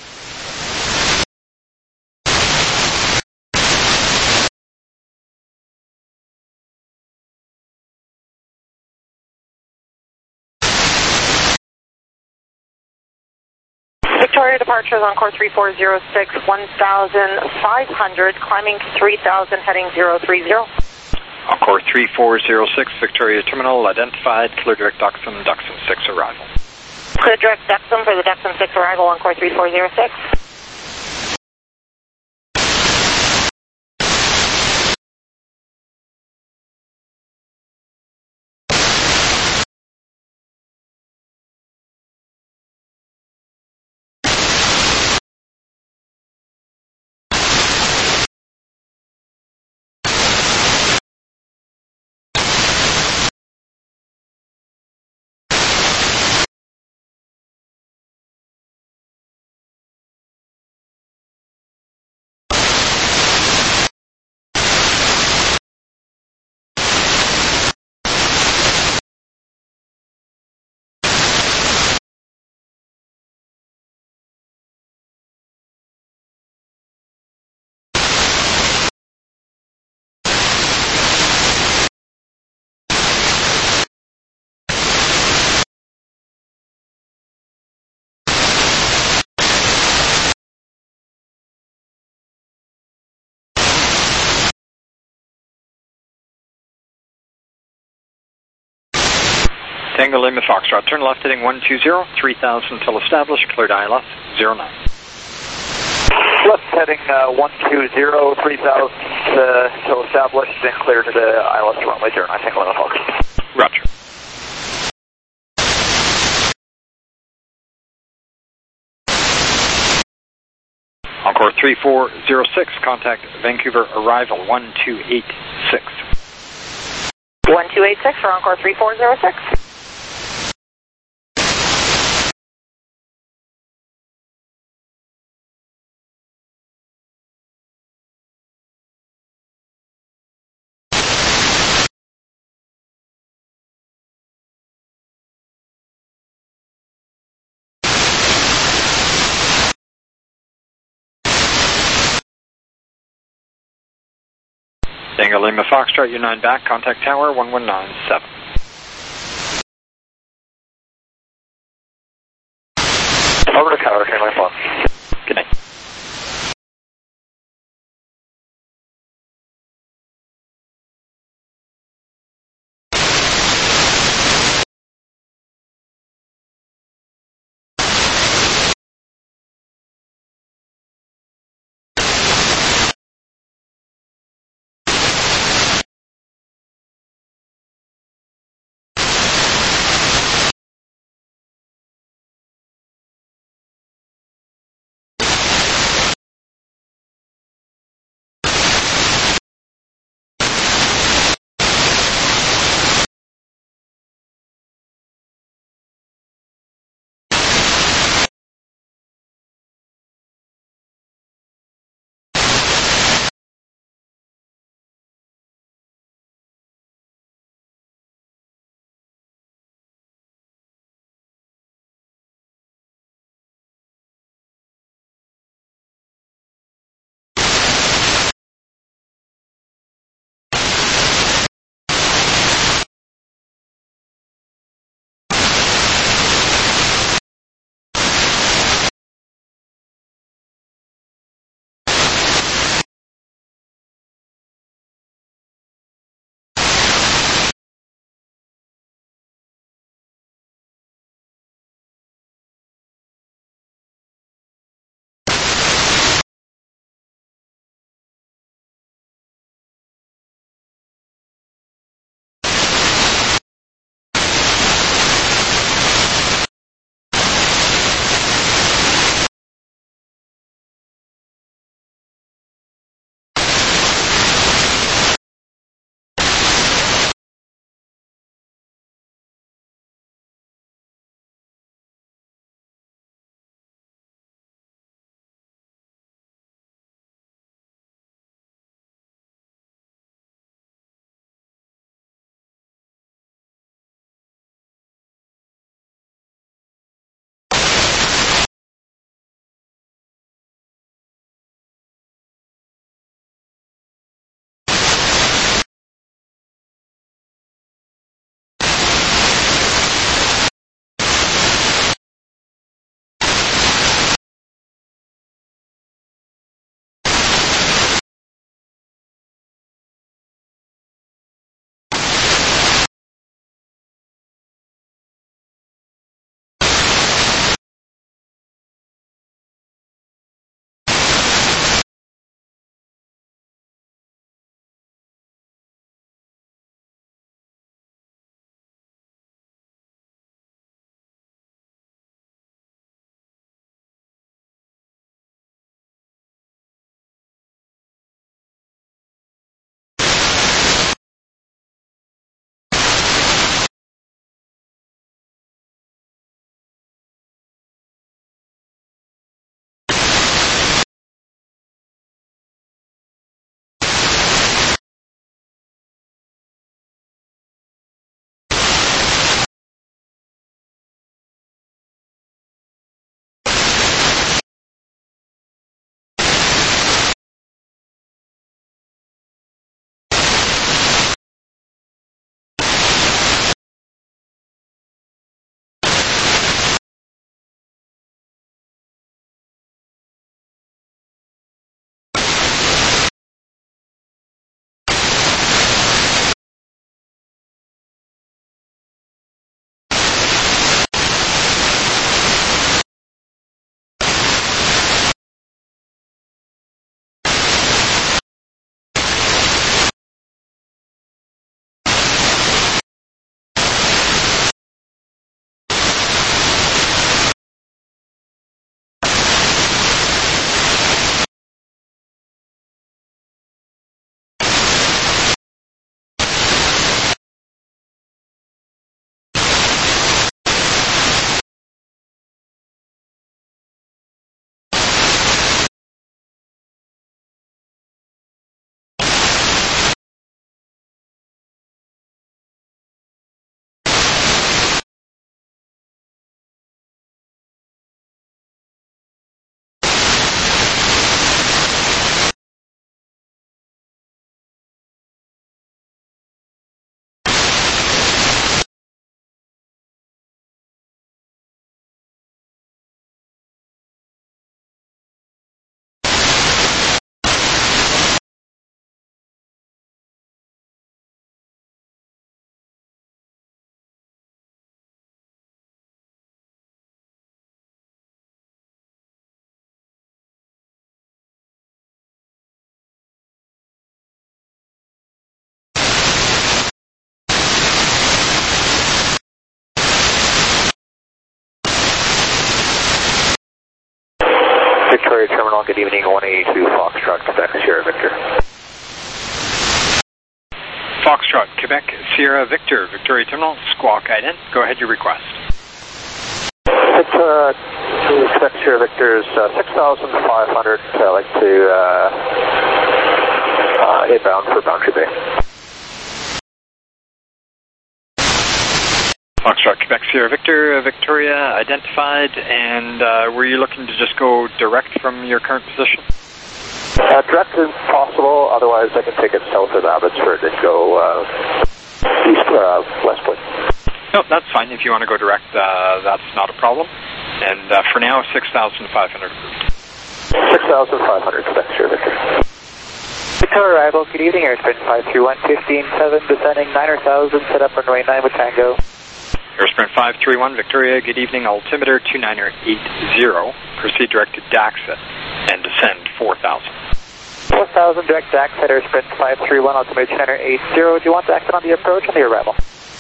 Victoria departures on course three four zero six, one thousand five hundred, climbing three thousand, heading zero three zero. On course three four zero six, Victoria Terminal, identified, clear direct Duxon, Duxon six arrival. Clear direct Duxon for the Duxon six arrival on course three four zero six. Tango Lima Foxtrot, turn left heading one two zero, three thousand till established, cleared I L S zero nine. Left heading uh, one two zero, three thousand uh, till established, and clear to the I L S runway zero nine, Tango Lima Foxtrot. Roger. Encore three four zero six, contact Vancouver arrival one two eight six. one two eight six for Encore three four zero six. Tango Lima Foxtrot, U nine back, contact tower one one nine seven. Over to tower, Tango Lima Foxtrot. Good night. Victoria Terminal, good evening, one eighty-two Foxtrot, Quebec, Sierra Victor. Foxtrot, Quebec, Sierra Victor, Victoria Terminal, squawk ident. Go ahead, your request. Six, uh, Quebec, Sierra Victor is uh, six thousand five hundred. I'd like to uh, uh, inbound for Boundary Bay. Foxtrot, Quebec, Sierra Victor, Victoria identified, and uh, were you looking to just go direct from your current position? Uh, direct is possible, otherwise I can take it south of Abbotsford and go uh, east, uh, westward. No, that's fine. If you want to go direct, uh, that's not a problem. And uh, for now, six thousand five hundred approved. six thousand five hundred, Quebec, Sierra Victor. Victoria arrival, good evening, Airsprint five three one, fifteen seven, descending nine thousand, set up runway nine with Tango. Airsprint five three one, Victoria, good evening, altimeter two nine eight zero, proceed direct to Daxit and descend four thousand. four thousand, direct Daxit, Airsprint five three one, altimeter two nine eight zero, do you want to exit on the approach or the arrival?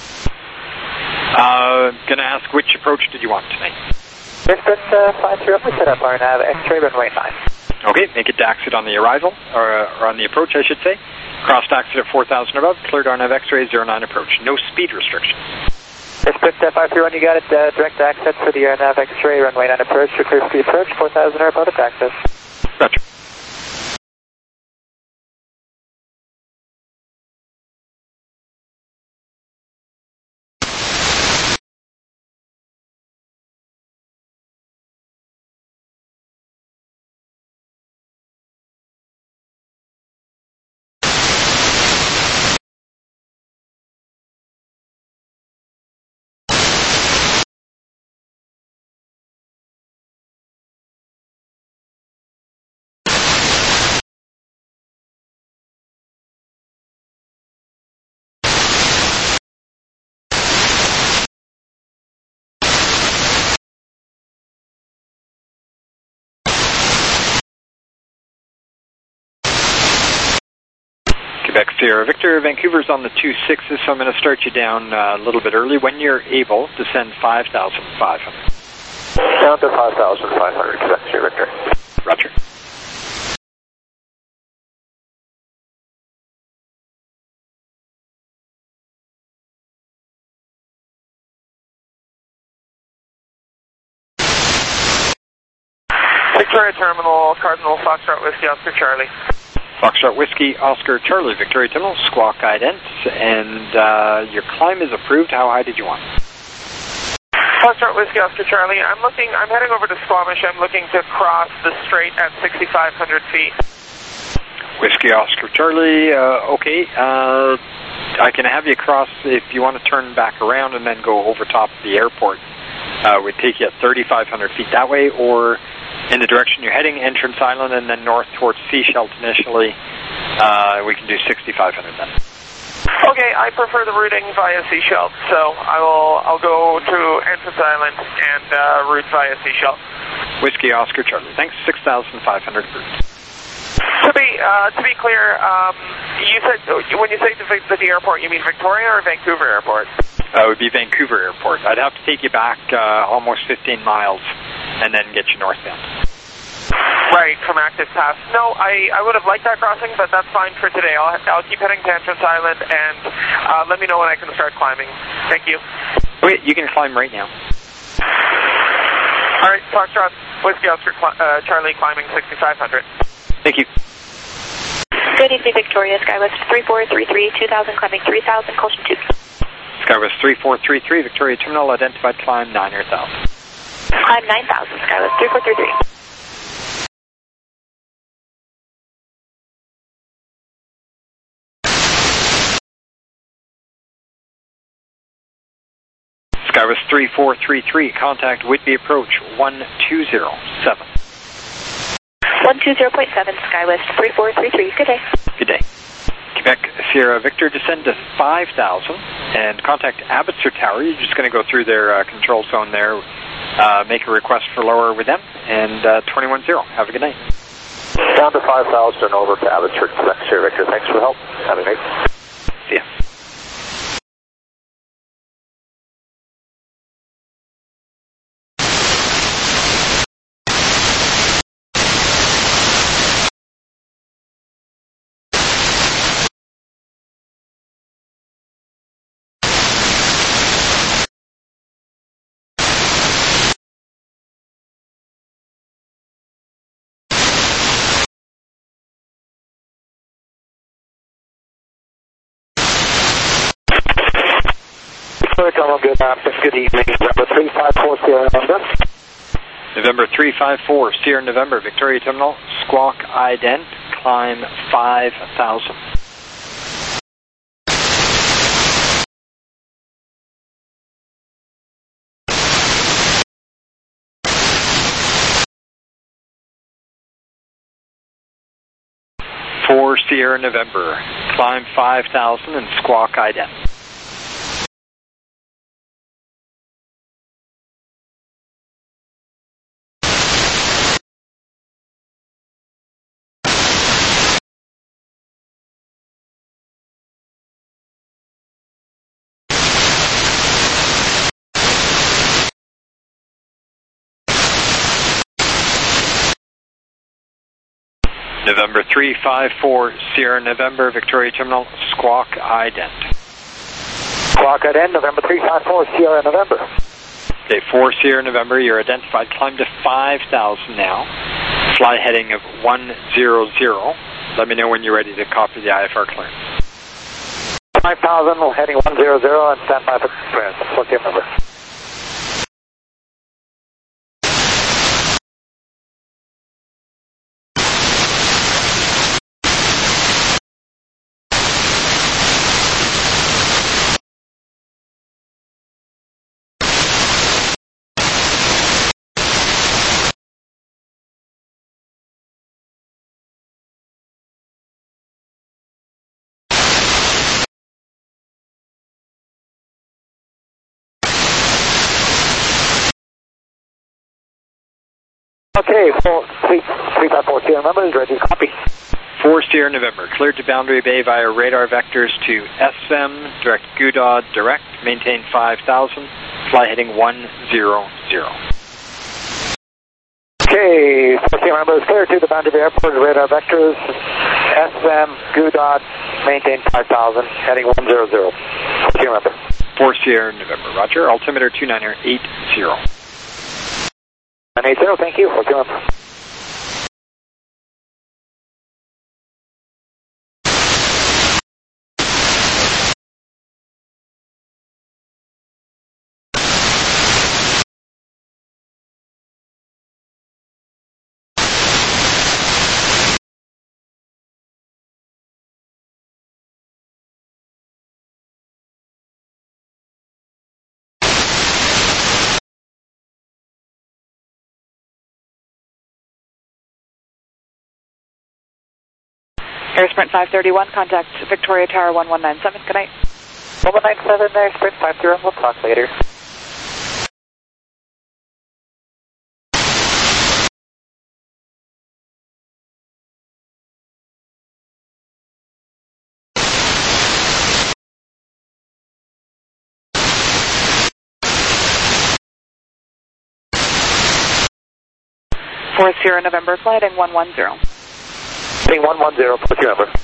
Uh, gonna ask which approach did you want to make? Airsprint uh, five three one, we set up our nav, X-ray, runway nine. Okay, make it Daxit on the arrival, or, or on the approach, I should say. Cross Daxit at four thousand above, cleared on nav X-ray, zero nine approach, no speed restrictions. Airsprint uh, five three one, you got it, uh, direct access for the air nav X-ray, runway nine approach, to clear speed approach, four thousand or above, access. Roger. Quebec, Sierra Victor, Vancouver's on the two sixes, so I'm going to start you down uh, a little bit early. When you're able, descend five thousand five hundred. Down to five thousand five hundred, Quebec, Sierra Victor. Roger. Victoria Terminal, Cardinal Foxtrot Whiskey, Oscar Charlie. Foxtrot Whiskey, Oscar Charlie, Victoria Terminal, squawk ident, and uh, your climb is approved. How high did you want? Foxtrot Whiskey, Oscar Charlie. I'm looking, I'm heading over to Squamish. I'm looking to cross the strait at sixty-five hundred feet. Whiskey, Oscar Charlie, uh, okay. Uh, I can have you cross if you want to turn back around and then go over top of the airport. Uh, we'd take you at thirty-five hundred feet that way, or in the direction you're heading, Entrance Island, and then north towards Seashelt initially. Uh, we can do sixty-five hundred then. Okay, I prefer the routing via Seashelt, so I will, I'll go to Entrance Island and uh, route via Seashelt. Whiskey, Oscar Charlie. Thanks, six thousand five hundred routes. To be, uh, to be clear, um, you said, when you say to the, the airport, you mean Victoria or Vancouver Airport? Uh, it would be Vancouver Airport. I'd have to take you back uh, almost fifteen miles and then get you northbound. Right, from Active Pass. No, I, I would have liked that crossing, but that's fine for today. I'll, I'll keep heading to Entrance Island, and uh, let me know when I can start climbing. Thank you. Okay, you can climb right now. All right, Foxtrot, Whiskey Oscar uh, Charlie climbing sixty-five hundred. Thank you. Good evening, Victoria. Skywest three four three three, two thousand, climbing three thousand, caution two. Skywest three four three three, Victoria Terminal, identified climb nine thousand. Climb nine thousand, Skywest three four three three. Skywest three four three three, contact Whitby approach one two zero seven. one two zero point seven, Skywest three four three three, good day. Good day. Quebec, Sierra Victor, descend to five thousand and contact Abbotsford Tower. You're just going to go through their uh, control zone there, uh, make a request for lower with them, and uh, twenty-one zero. Have a good night. Down to five thousand and over to Abbotsford, Quebec, Sierra Victor. Thanks for the help. Have a good night. See ya. Victoria Terminal, good afternoon, good evening. November three five four Sierra November. November three five four, Sierra November, Victoria Terminal, squawk ident, climb five thousand. four Sierra November, climb five thousand and squawk ident. November three five four, Sierra November, Victoria Terminal, squawk ident. Squawk ident, November three five four, Sierra November. Okay, four Sierra November, you're identified. Climb to five thousand now. Fly heading of one zero zero. Let me know when you're ready to copy the I F R clearance. five thousand, heading one zero zero, and stand by for clearance. What's your number? Okay, four, three, three, five, four, Sierra November is ready to copy. four Sierra November, cleared to Boundary Bay via radar vectors to S M, direct Gudod, direct, maintain five thousand, fly heading one zero zero. Okay, four Sierra November is cleared to the Boundary Bay Airport, radar vectors, S M, Gudod, maintain five thousand, heading one zero zero. four Sierra November. four Sierra November, roger, altimeter two nine eight zero. nine eight zero, thank you, four Sierra November. Air Sprint five thirty-one, contact Victoria Tower one one nine seven. Good night. one one nine seven, Air Sprint five thirty-one, we'll talk later. four Sierra November, fly heading one one zero. Heading one one zero, four Sierra November.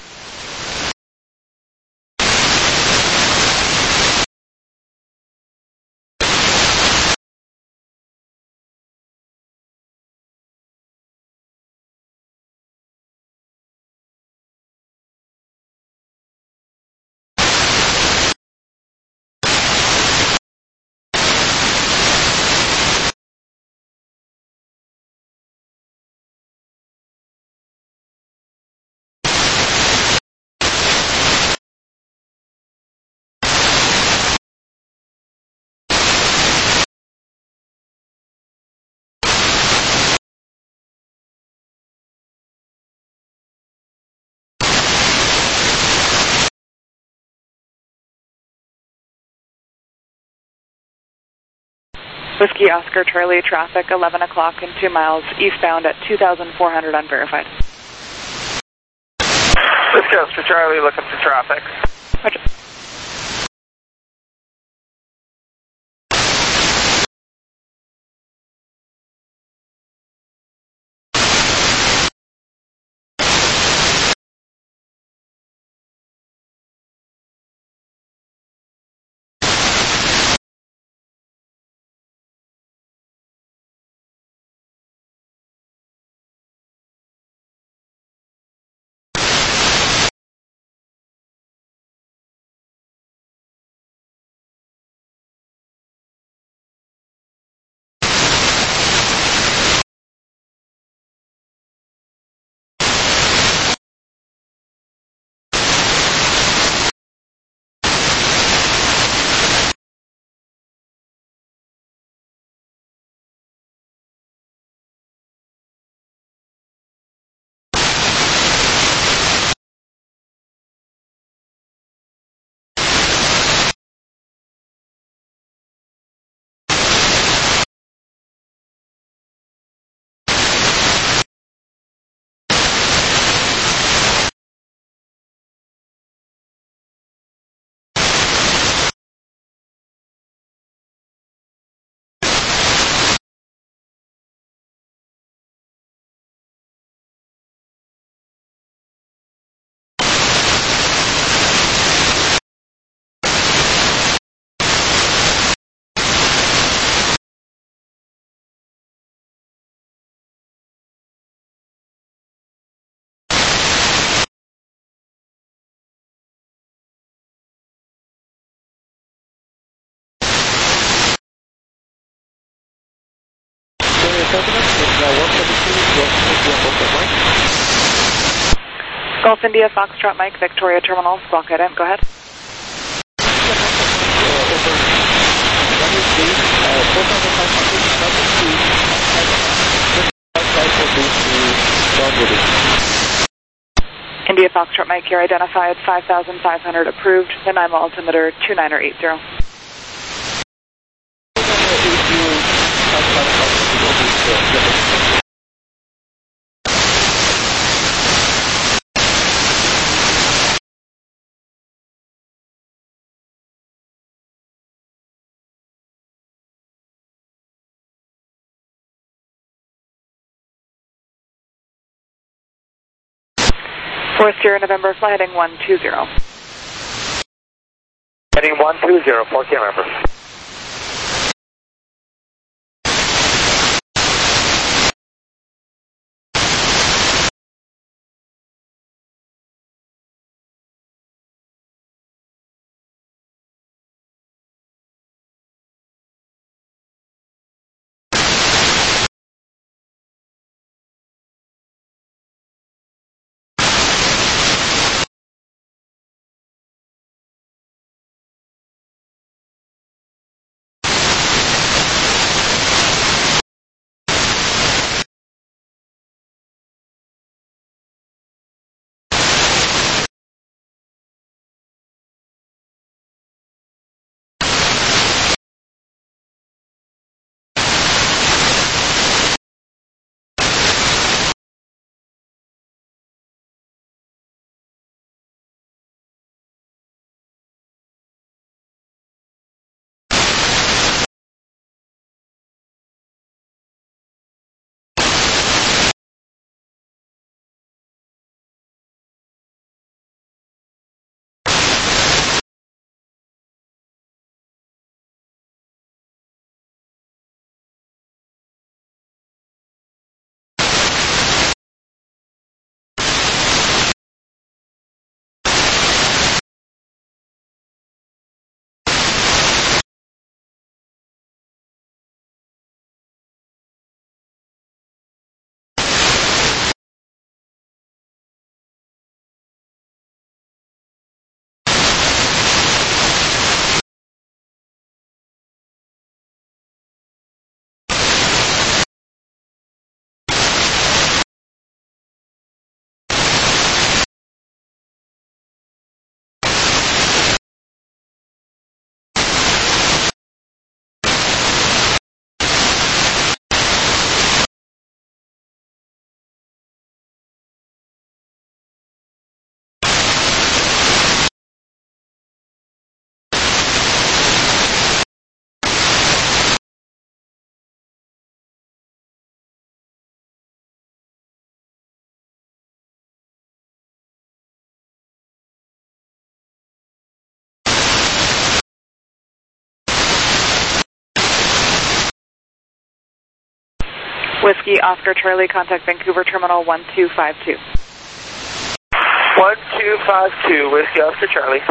Whiskey Oscar Charlie, traffic eleven o'clock and two miles eastbound at two thousand four hundred unverified. Whiskey Oscar Charlie, looking for traffic. Roger. Golf India, Foxtrot Mike, Victoria Terminal, Squawk Item, go ahead. India Foxtrot Mike, you're identified five thousand five hundred approved, the nine mile altimeter two niner eight zero. Four Sierra November, fly heading one two zero. Heading one two zero, four Sierra November. Whiskey Oscar Charlie, contact Vancouver Terminal one two five two. one two five two, Whiskey Oscar Charlie.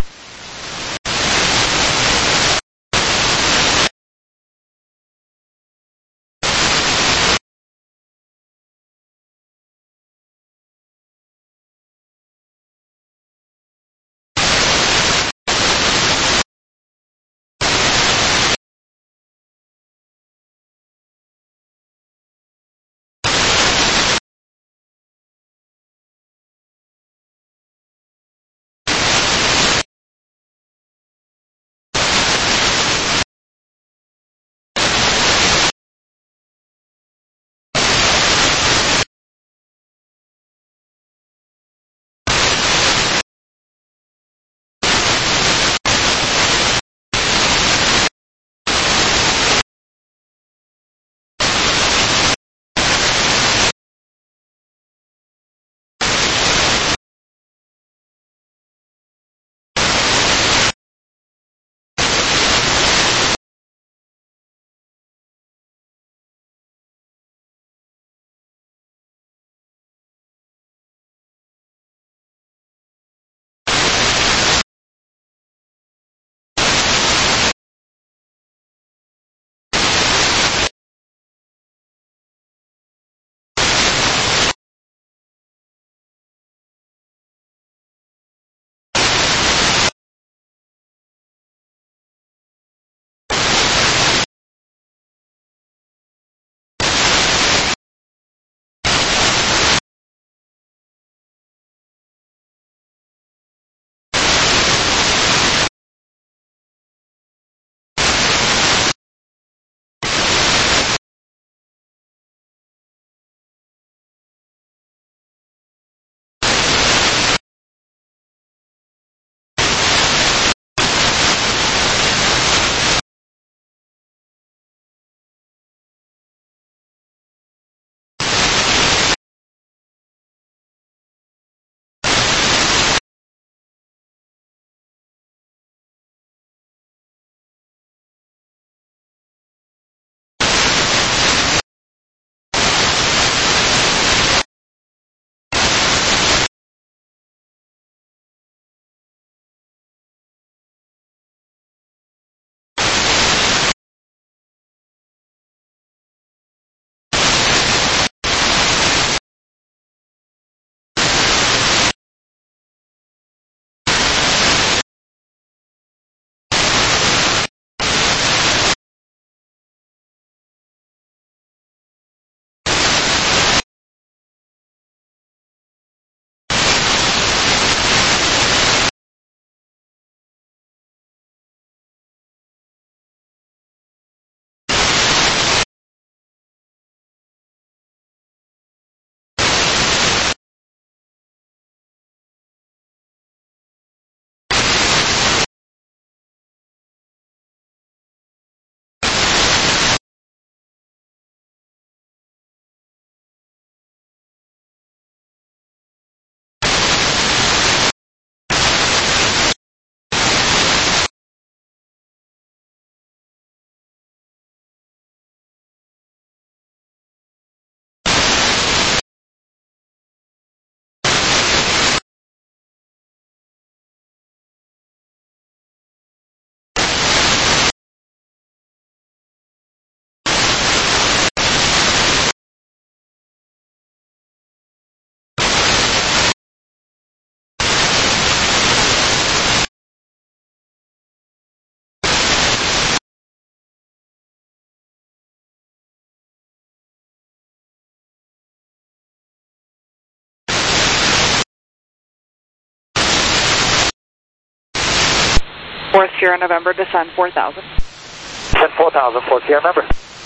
four Sierra November, descend four thousand. Descend four thousand, four Sierra November.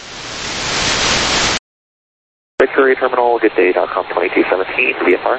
Victory Terminal, good day, dot com twenty-two seventeen, V F R.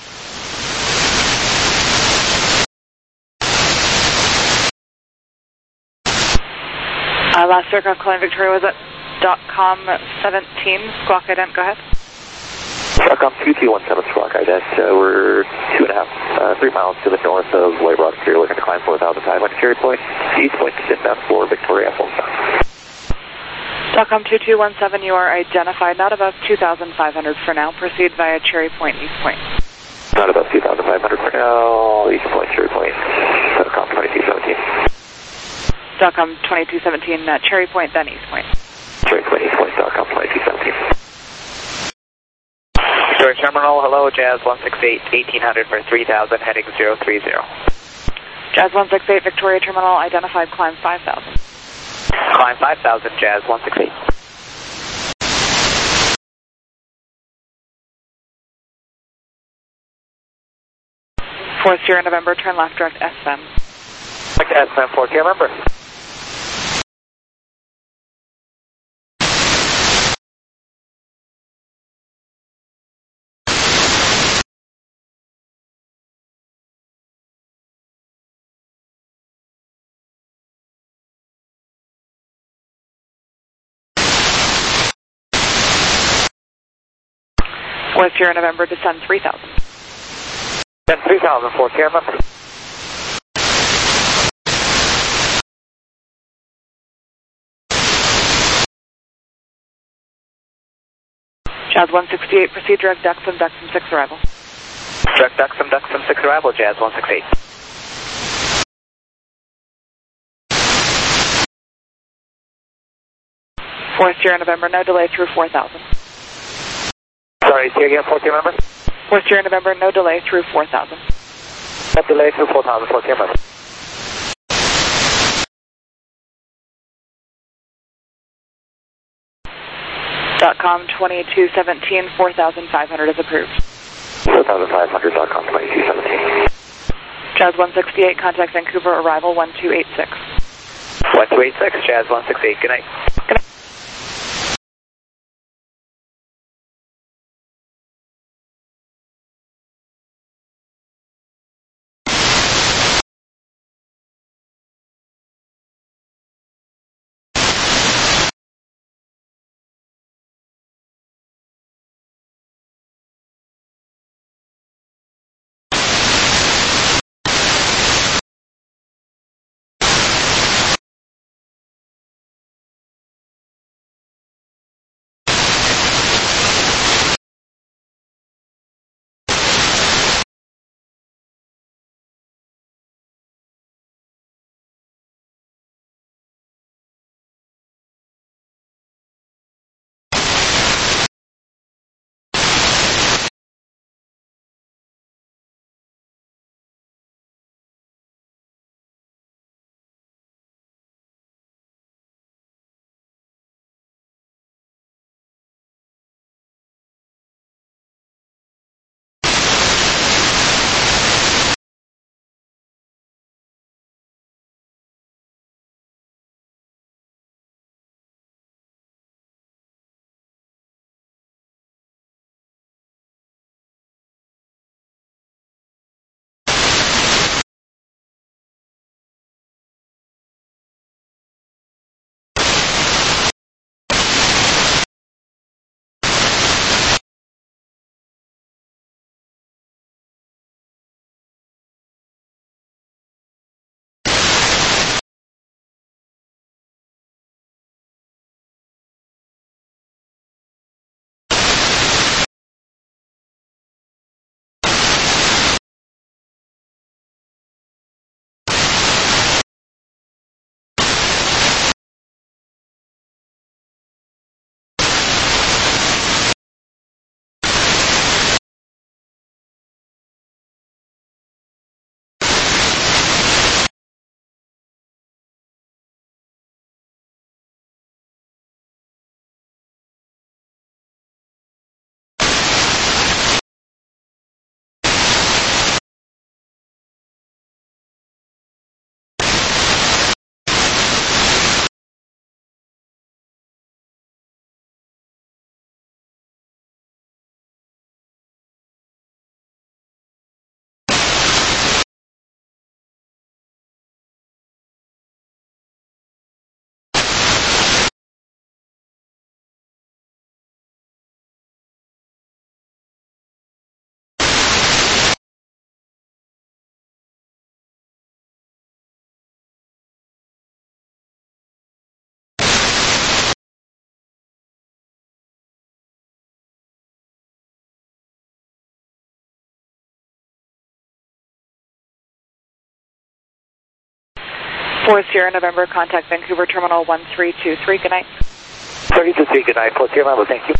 Uh, last aircraft calling Victoria was at dot com seventeen, squawk ident, go ahead. dot com two two one seven, squawk ident, uh, we're two and a half, uh, three miles to the north of White Rock. You're looking to climb four thousand five hundred, carry point, east point, inbound for Victoria, full stop. dot com two two one seven, you are identified, not above two thousand five hundred for now. Proceed via Cherry Point, East Point. Not above two thousand five hundred for now, East Point, Cherry Point, dot com twenty-two seventeen. dot com twenty-two seventeen, uh, Cherry Point, then East Point. Cherry Point, East Point, dot com twenty-two seventeen. Victoria Terminal, hello, Jazz one six eight, eighteen hundred for three thousand, heading zero three zero. Jazz one six eight, Victoria Terminal, identified, climb five thousand. Climb five thousand, Jazz one six eight. four Sierra November, turn left, direct S M. Direct S M, four Sierra November. four Sierra November, descend three thousand. Descend three thousand, four Sierra November. Jazz one sixty-eight, proceed direct Duxon, Duxon six arrival. Direct Duxon, Duxon six arrival, Jazz one six eight. four Sierra November, no delay through four thousand. Sorry, say again, four Sierra November? four Sierra November, no delay through four thousand. No delay through four thousand, four Sierra November. dot com twenty-two seventeen, four thousand five hundred is approved. four thousand five hundred, dot com twenty-two seventeen. Jazz one sixty-eight, contact Vancouver, arrival one two eight six. one two eight six, Jazz one six eight, good night. Good night. four Sierra November, contact Vancouver Terminal one three two three. Good night. three two three, good night. four Sierra November, thank you.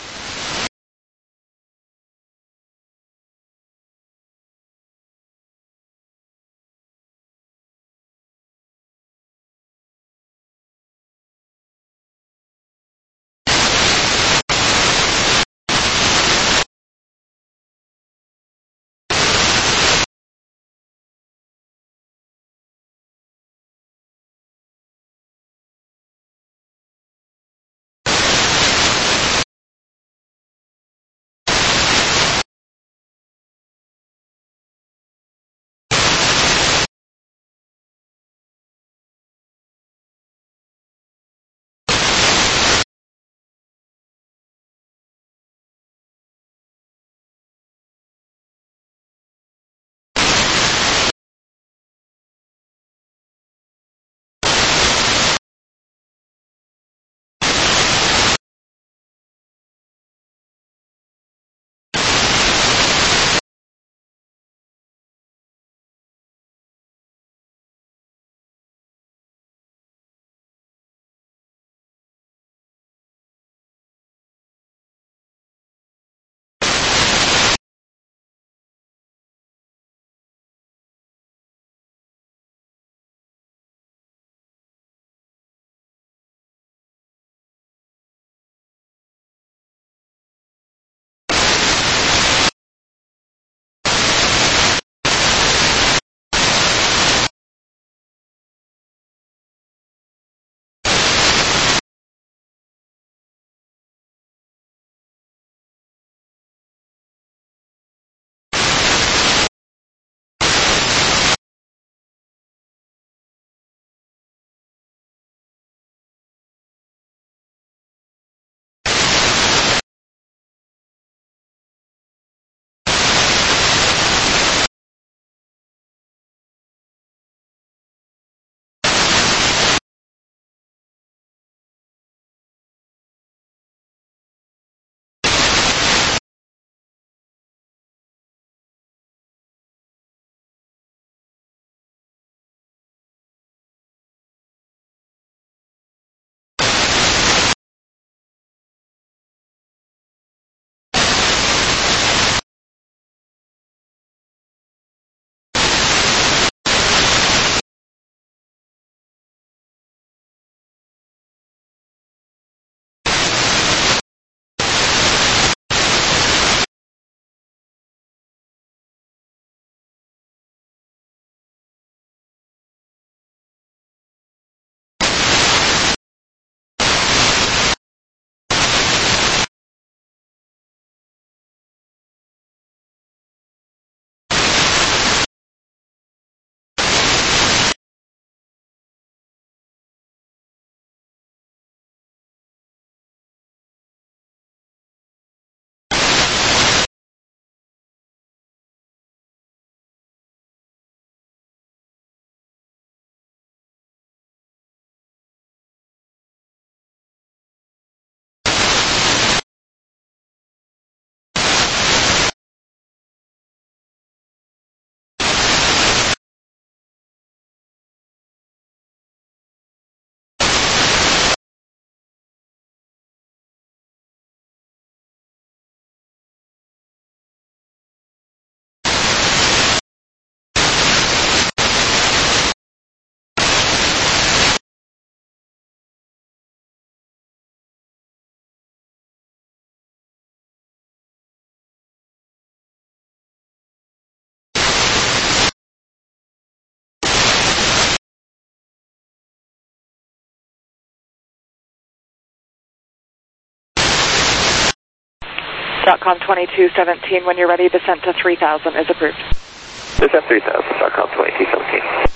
SOTCOM twenty-two seventeen, when you're ready, descent to three thousand is approved. Descent three thousand, SOTCOM twenty-two seventeen.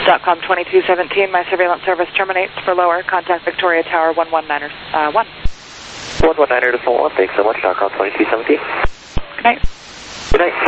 Dotcom twenty-two seventeen, my surveillance service terminates. For lower, contact Victoria Tower one one nine er one. one one nine er to full one, thanks so much, Dotcom twenty-two seventeen. Good night. Good night.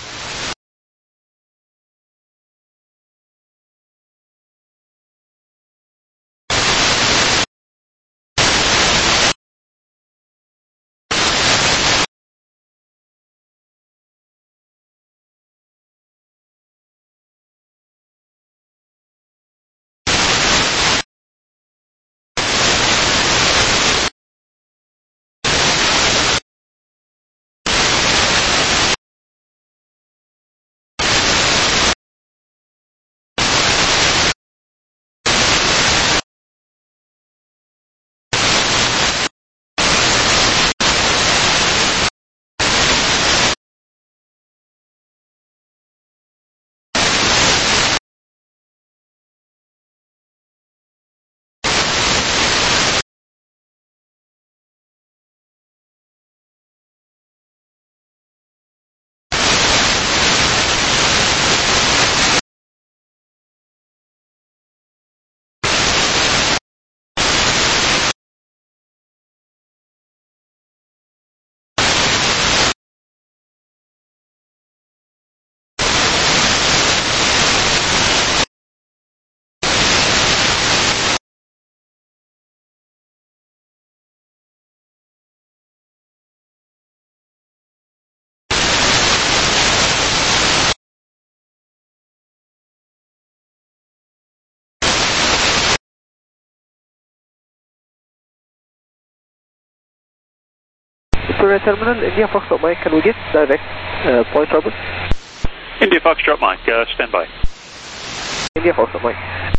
Victoria Terminal, India Foxtrot Mike, can we get direct uh, point Robert? India Foxtrot Mike, uh, stand by. India Foxtrot Mike.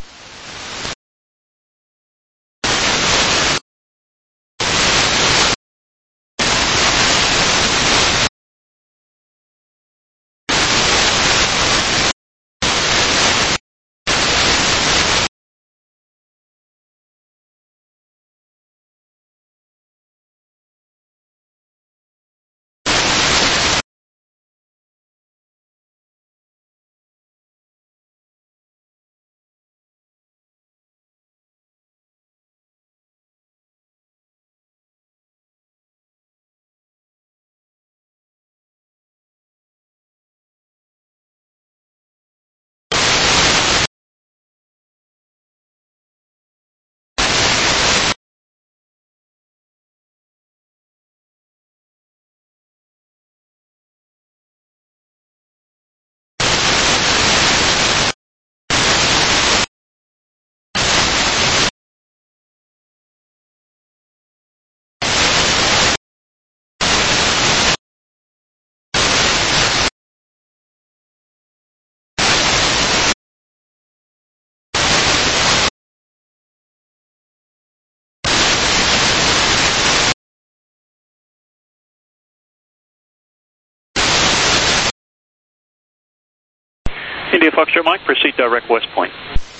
India Foxtrot Mike, proceed direct West Point.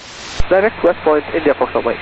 Direct West Point, India Foxtrot Mike.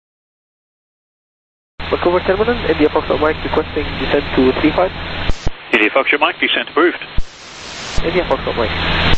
Vancouver Terminal, India Foxtrot Mike requesting descent to three five. India Foxtrot Mike, descent approved. India Foxtrot Mike.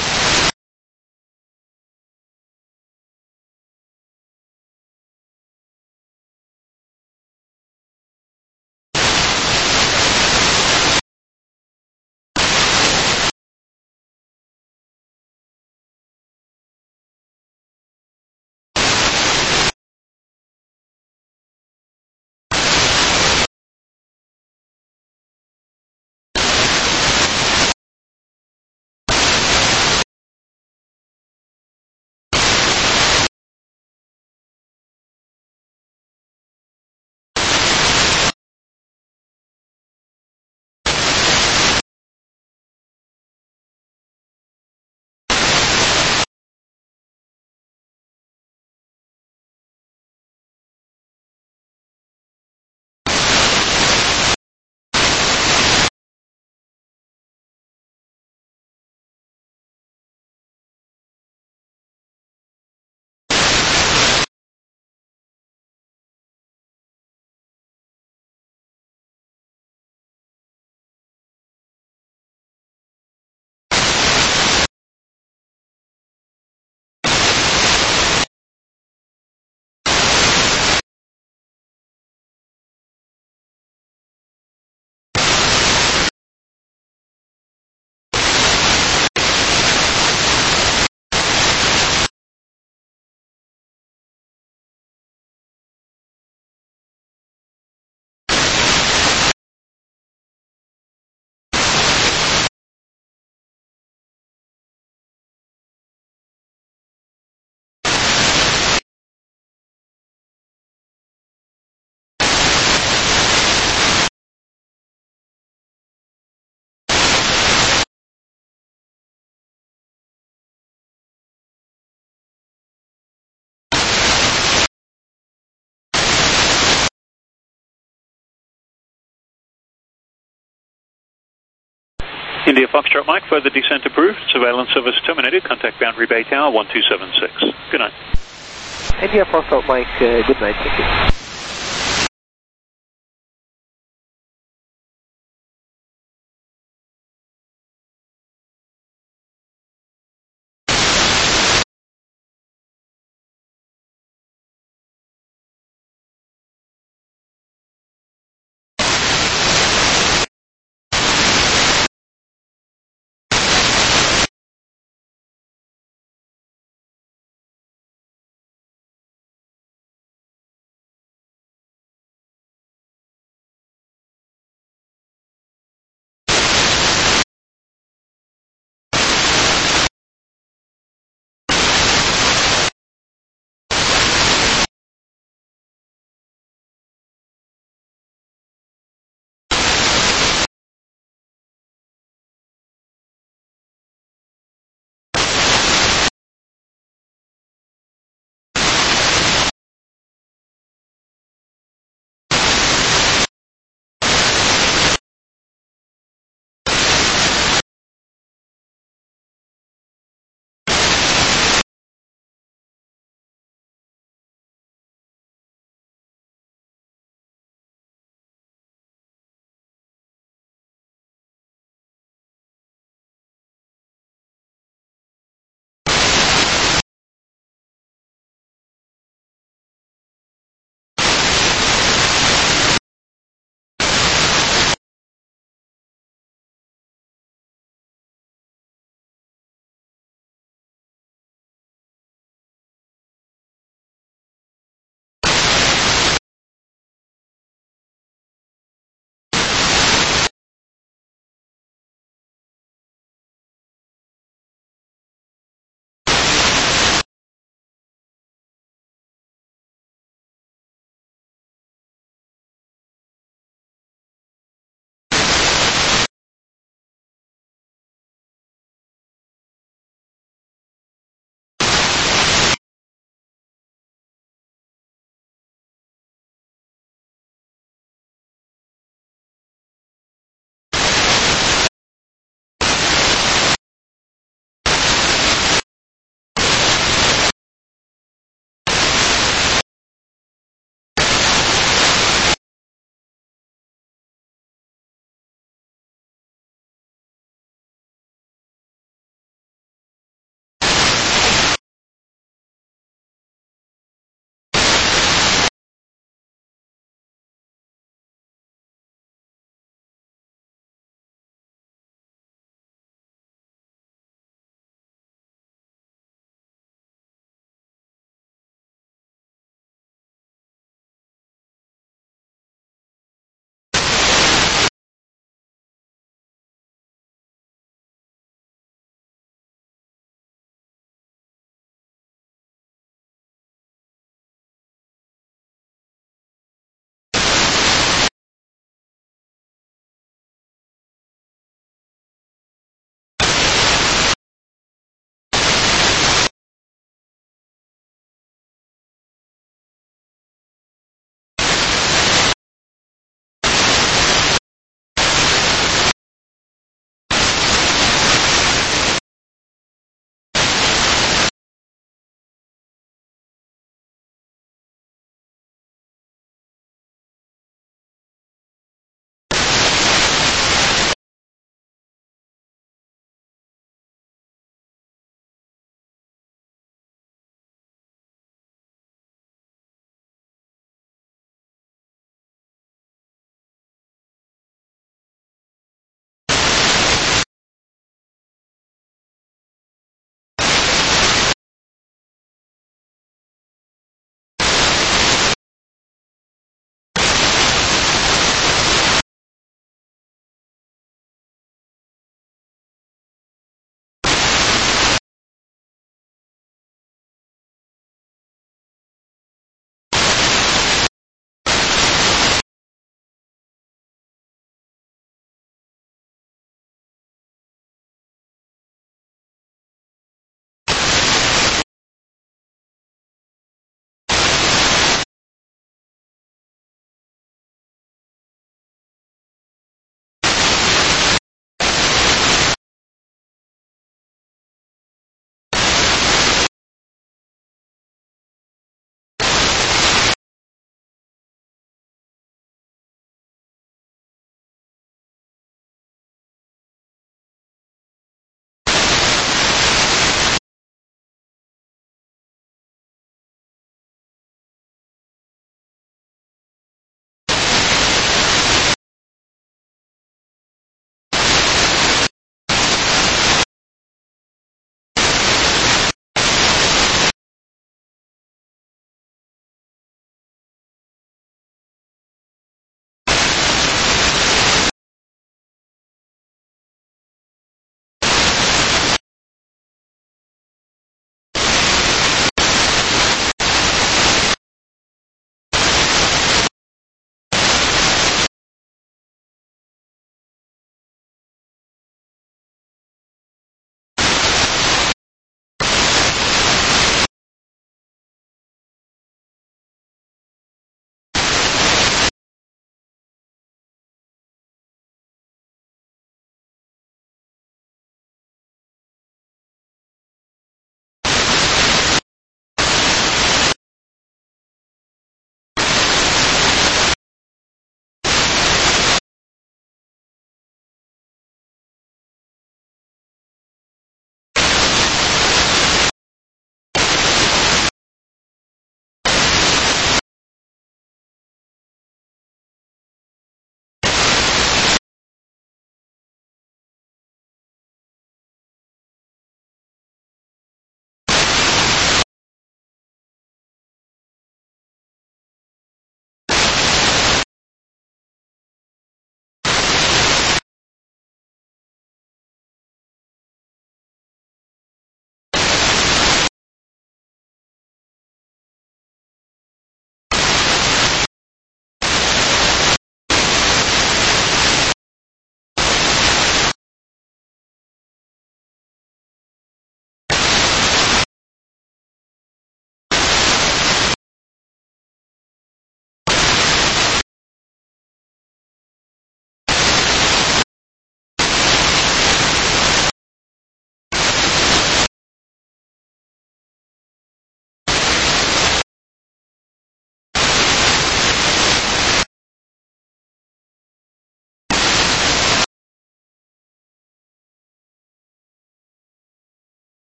India Foxtrot Mike, further descent approved. Surveillance service terminated. Contact Boundary Bay Tower one two seven six. Good night. India Foxtrot Mike, uh, good night, thank you.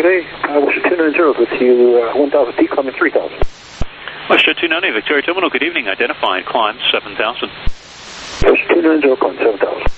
today. Uh, Western two nine zero with you, uh, one thousand feet, climbing three thousand. Western two ninety, Victoria Terminal, good evening. Identify and climb seven thousand. Western two nine zero, climb seven thousand.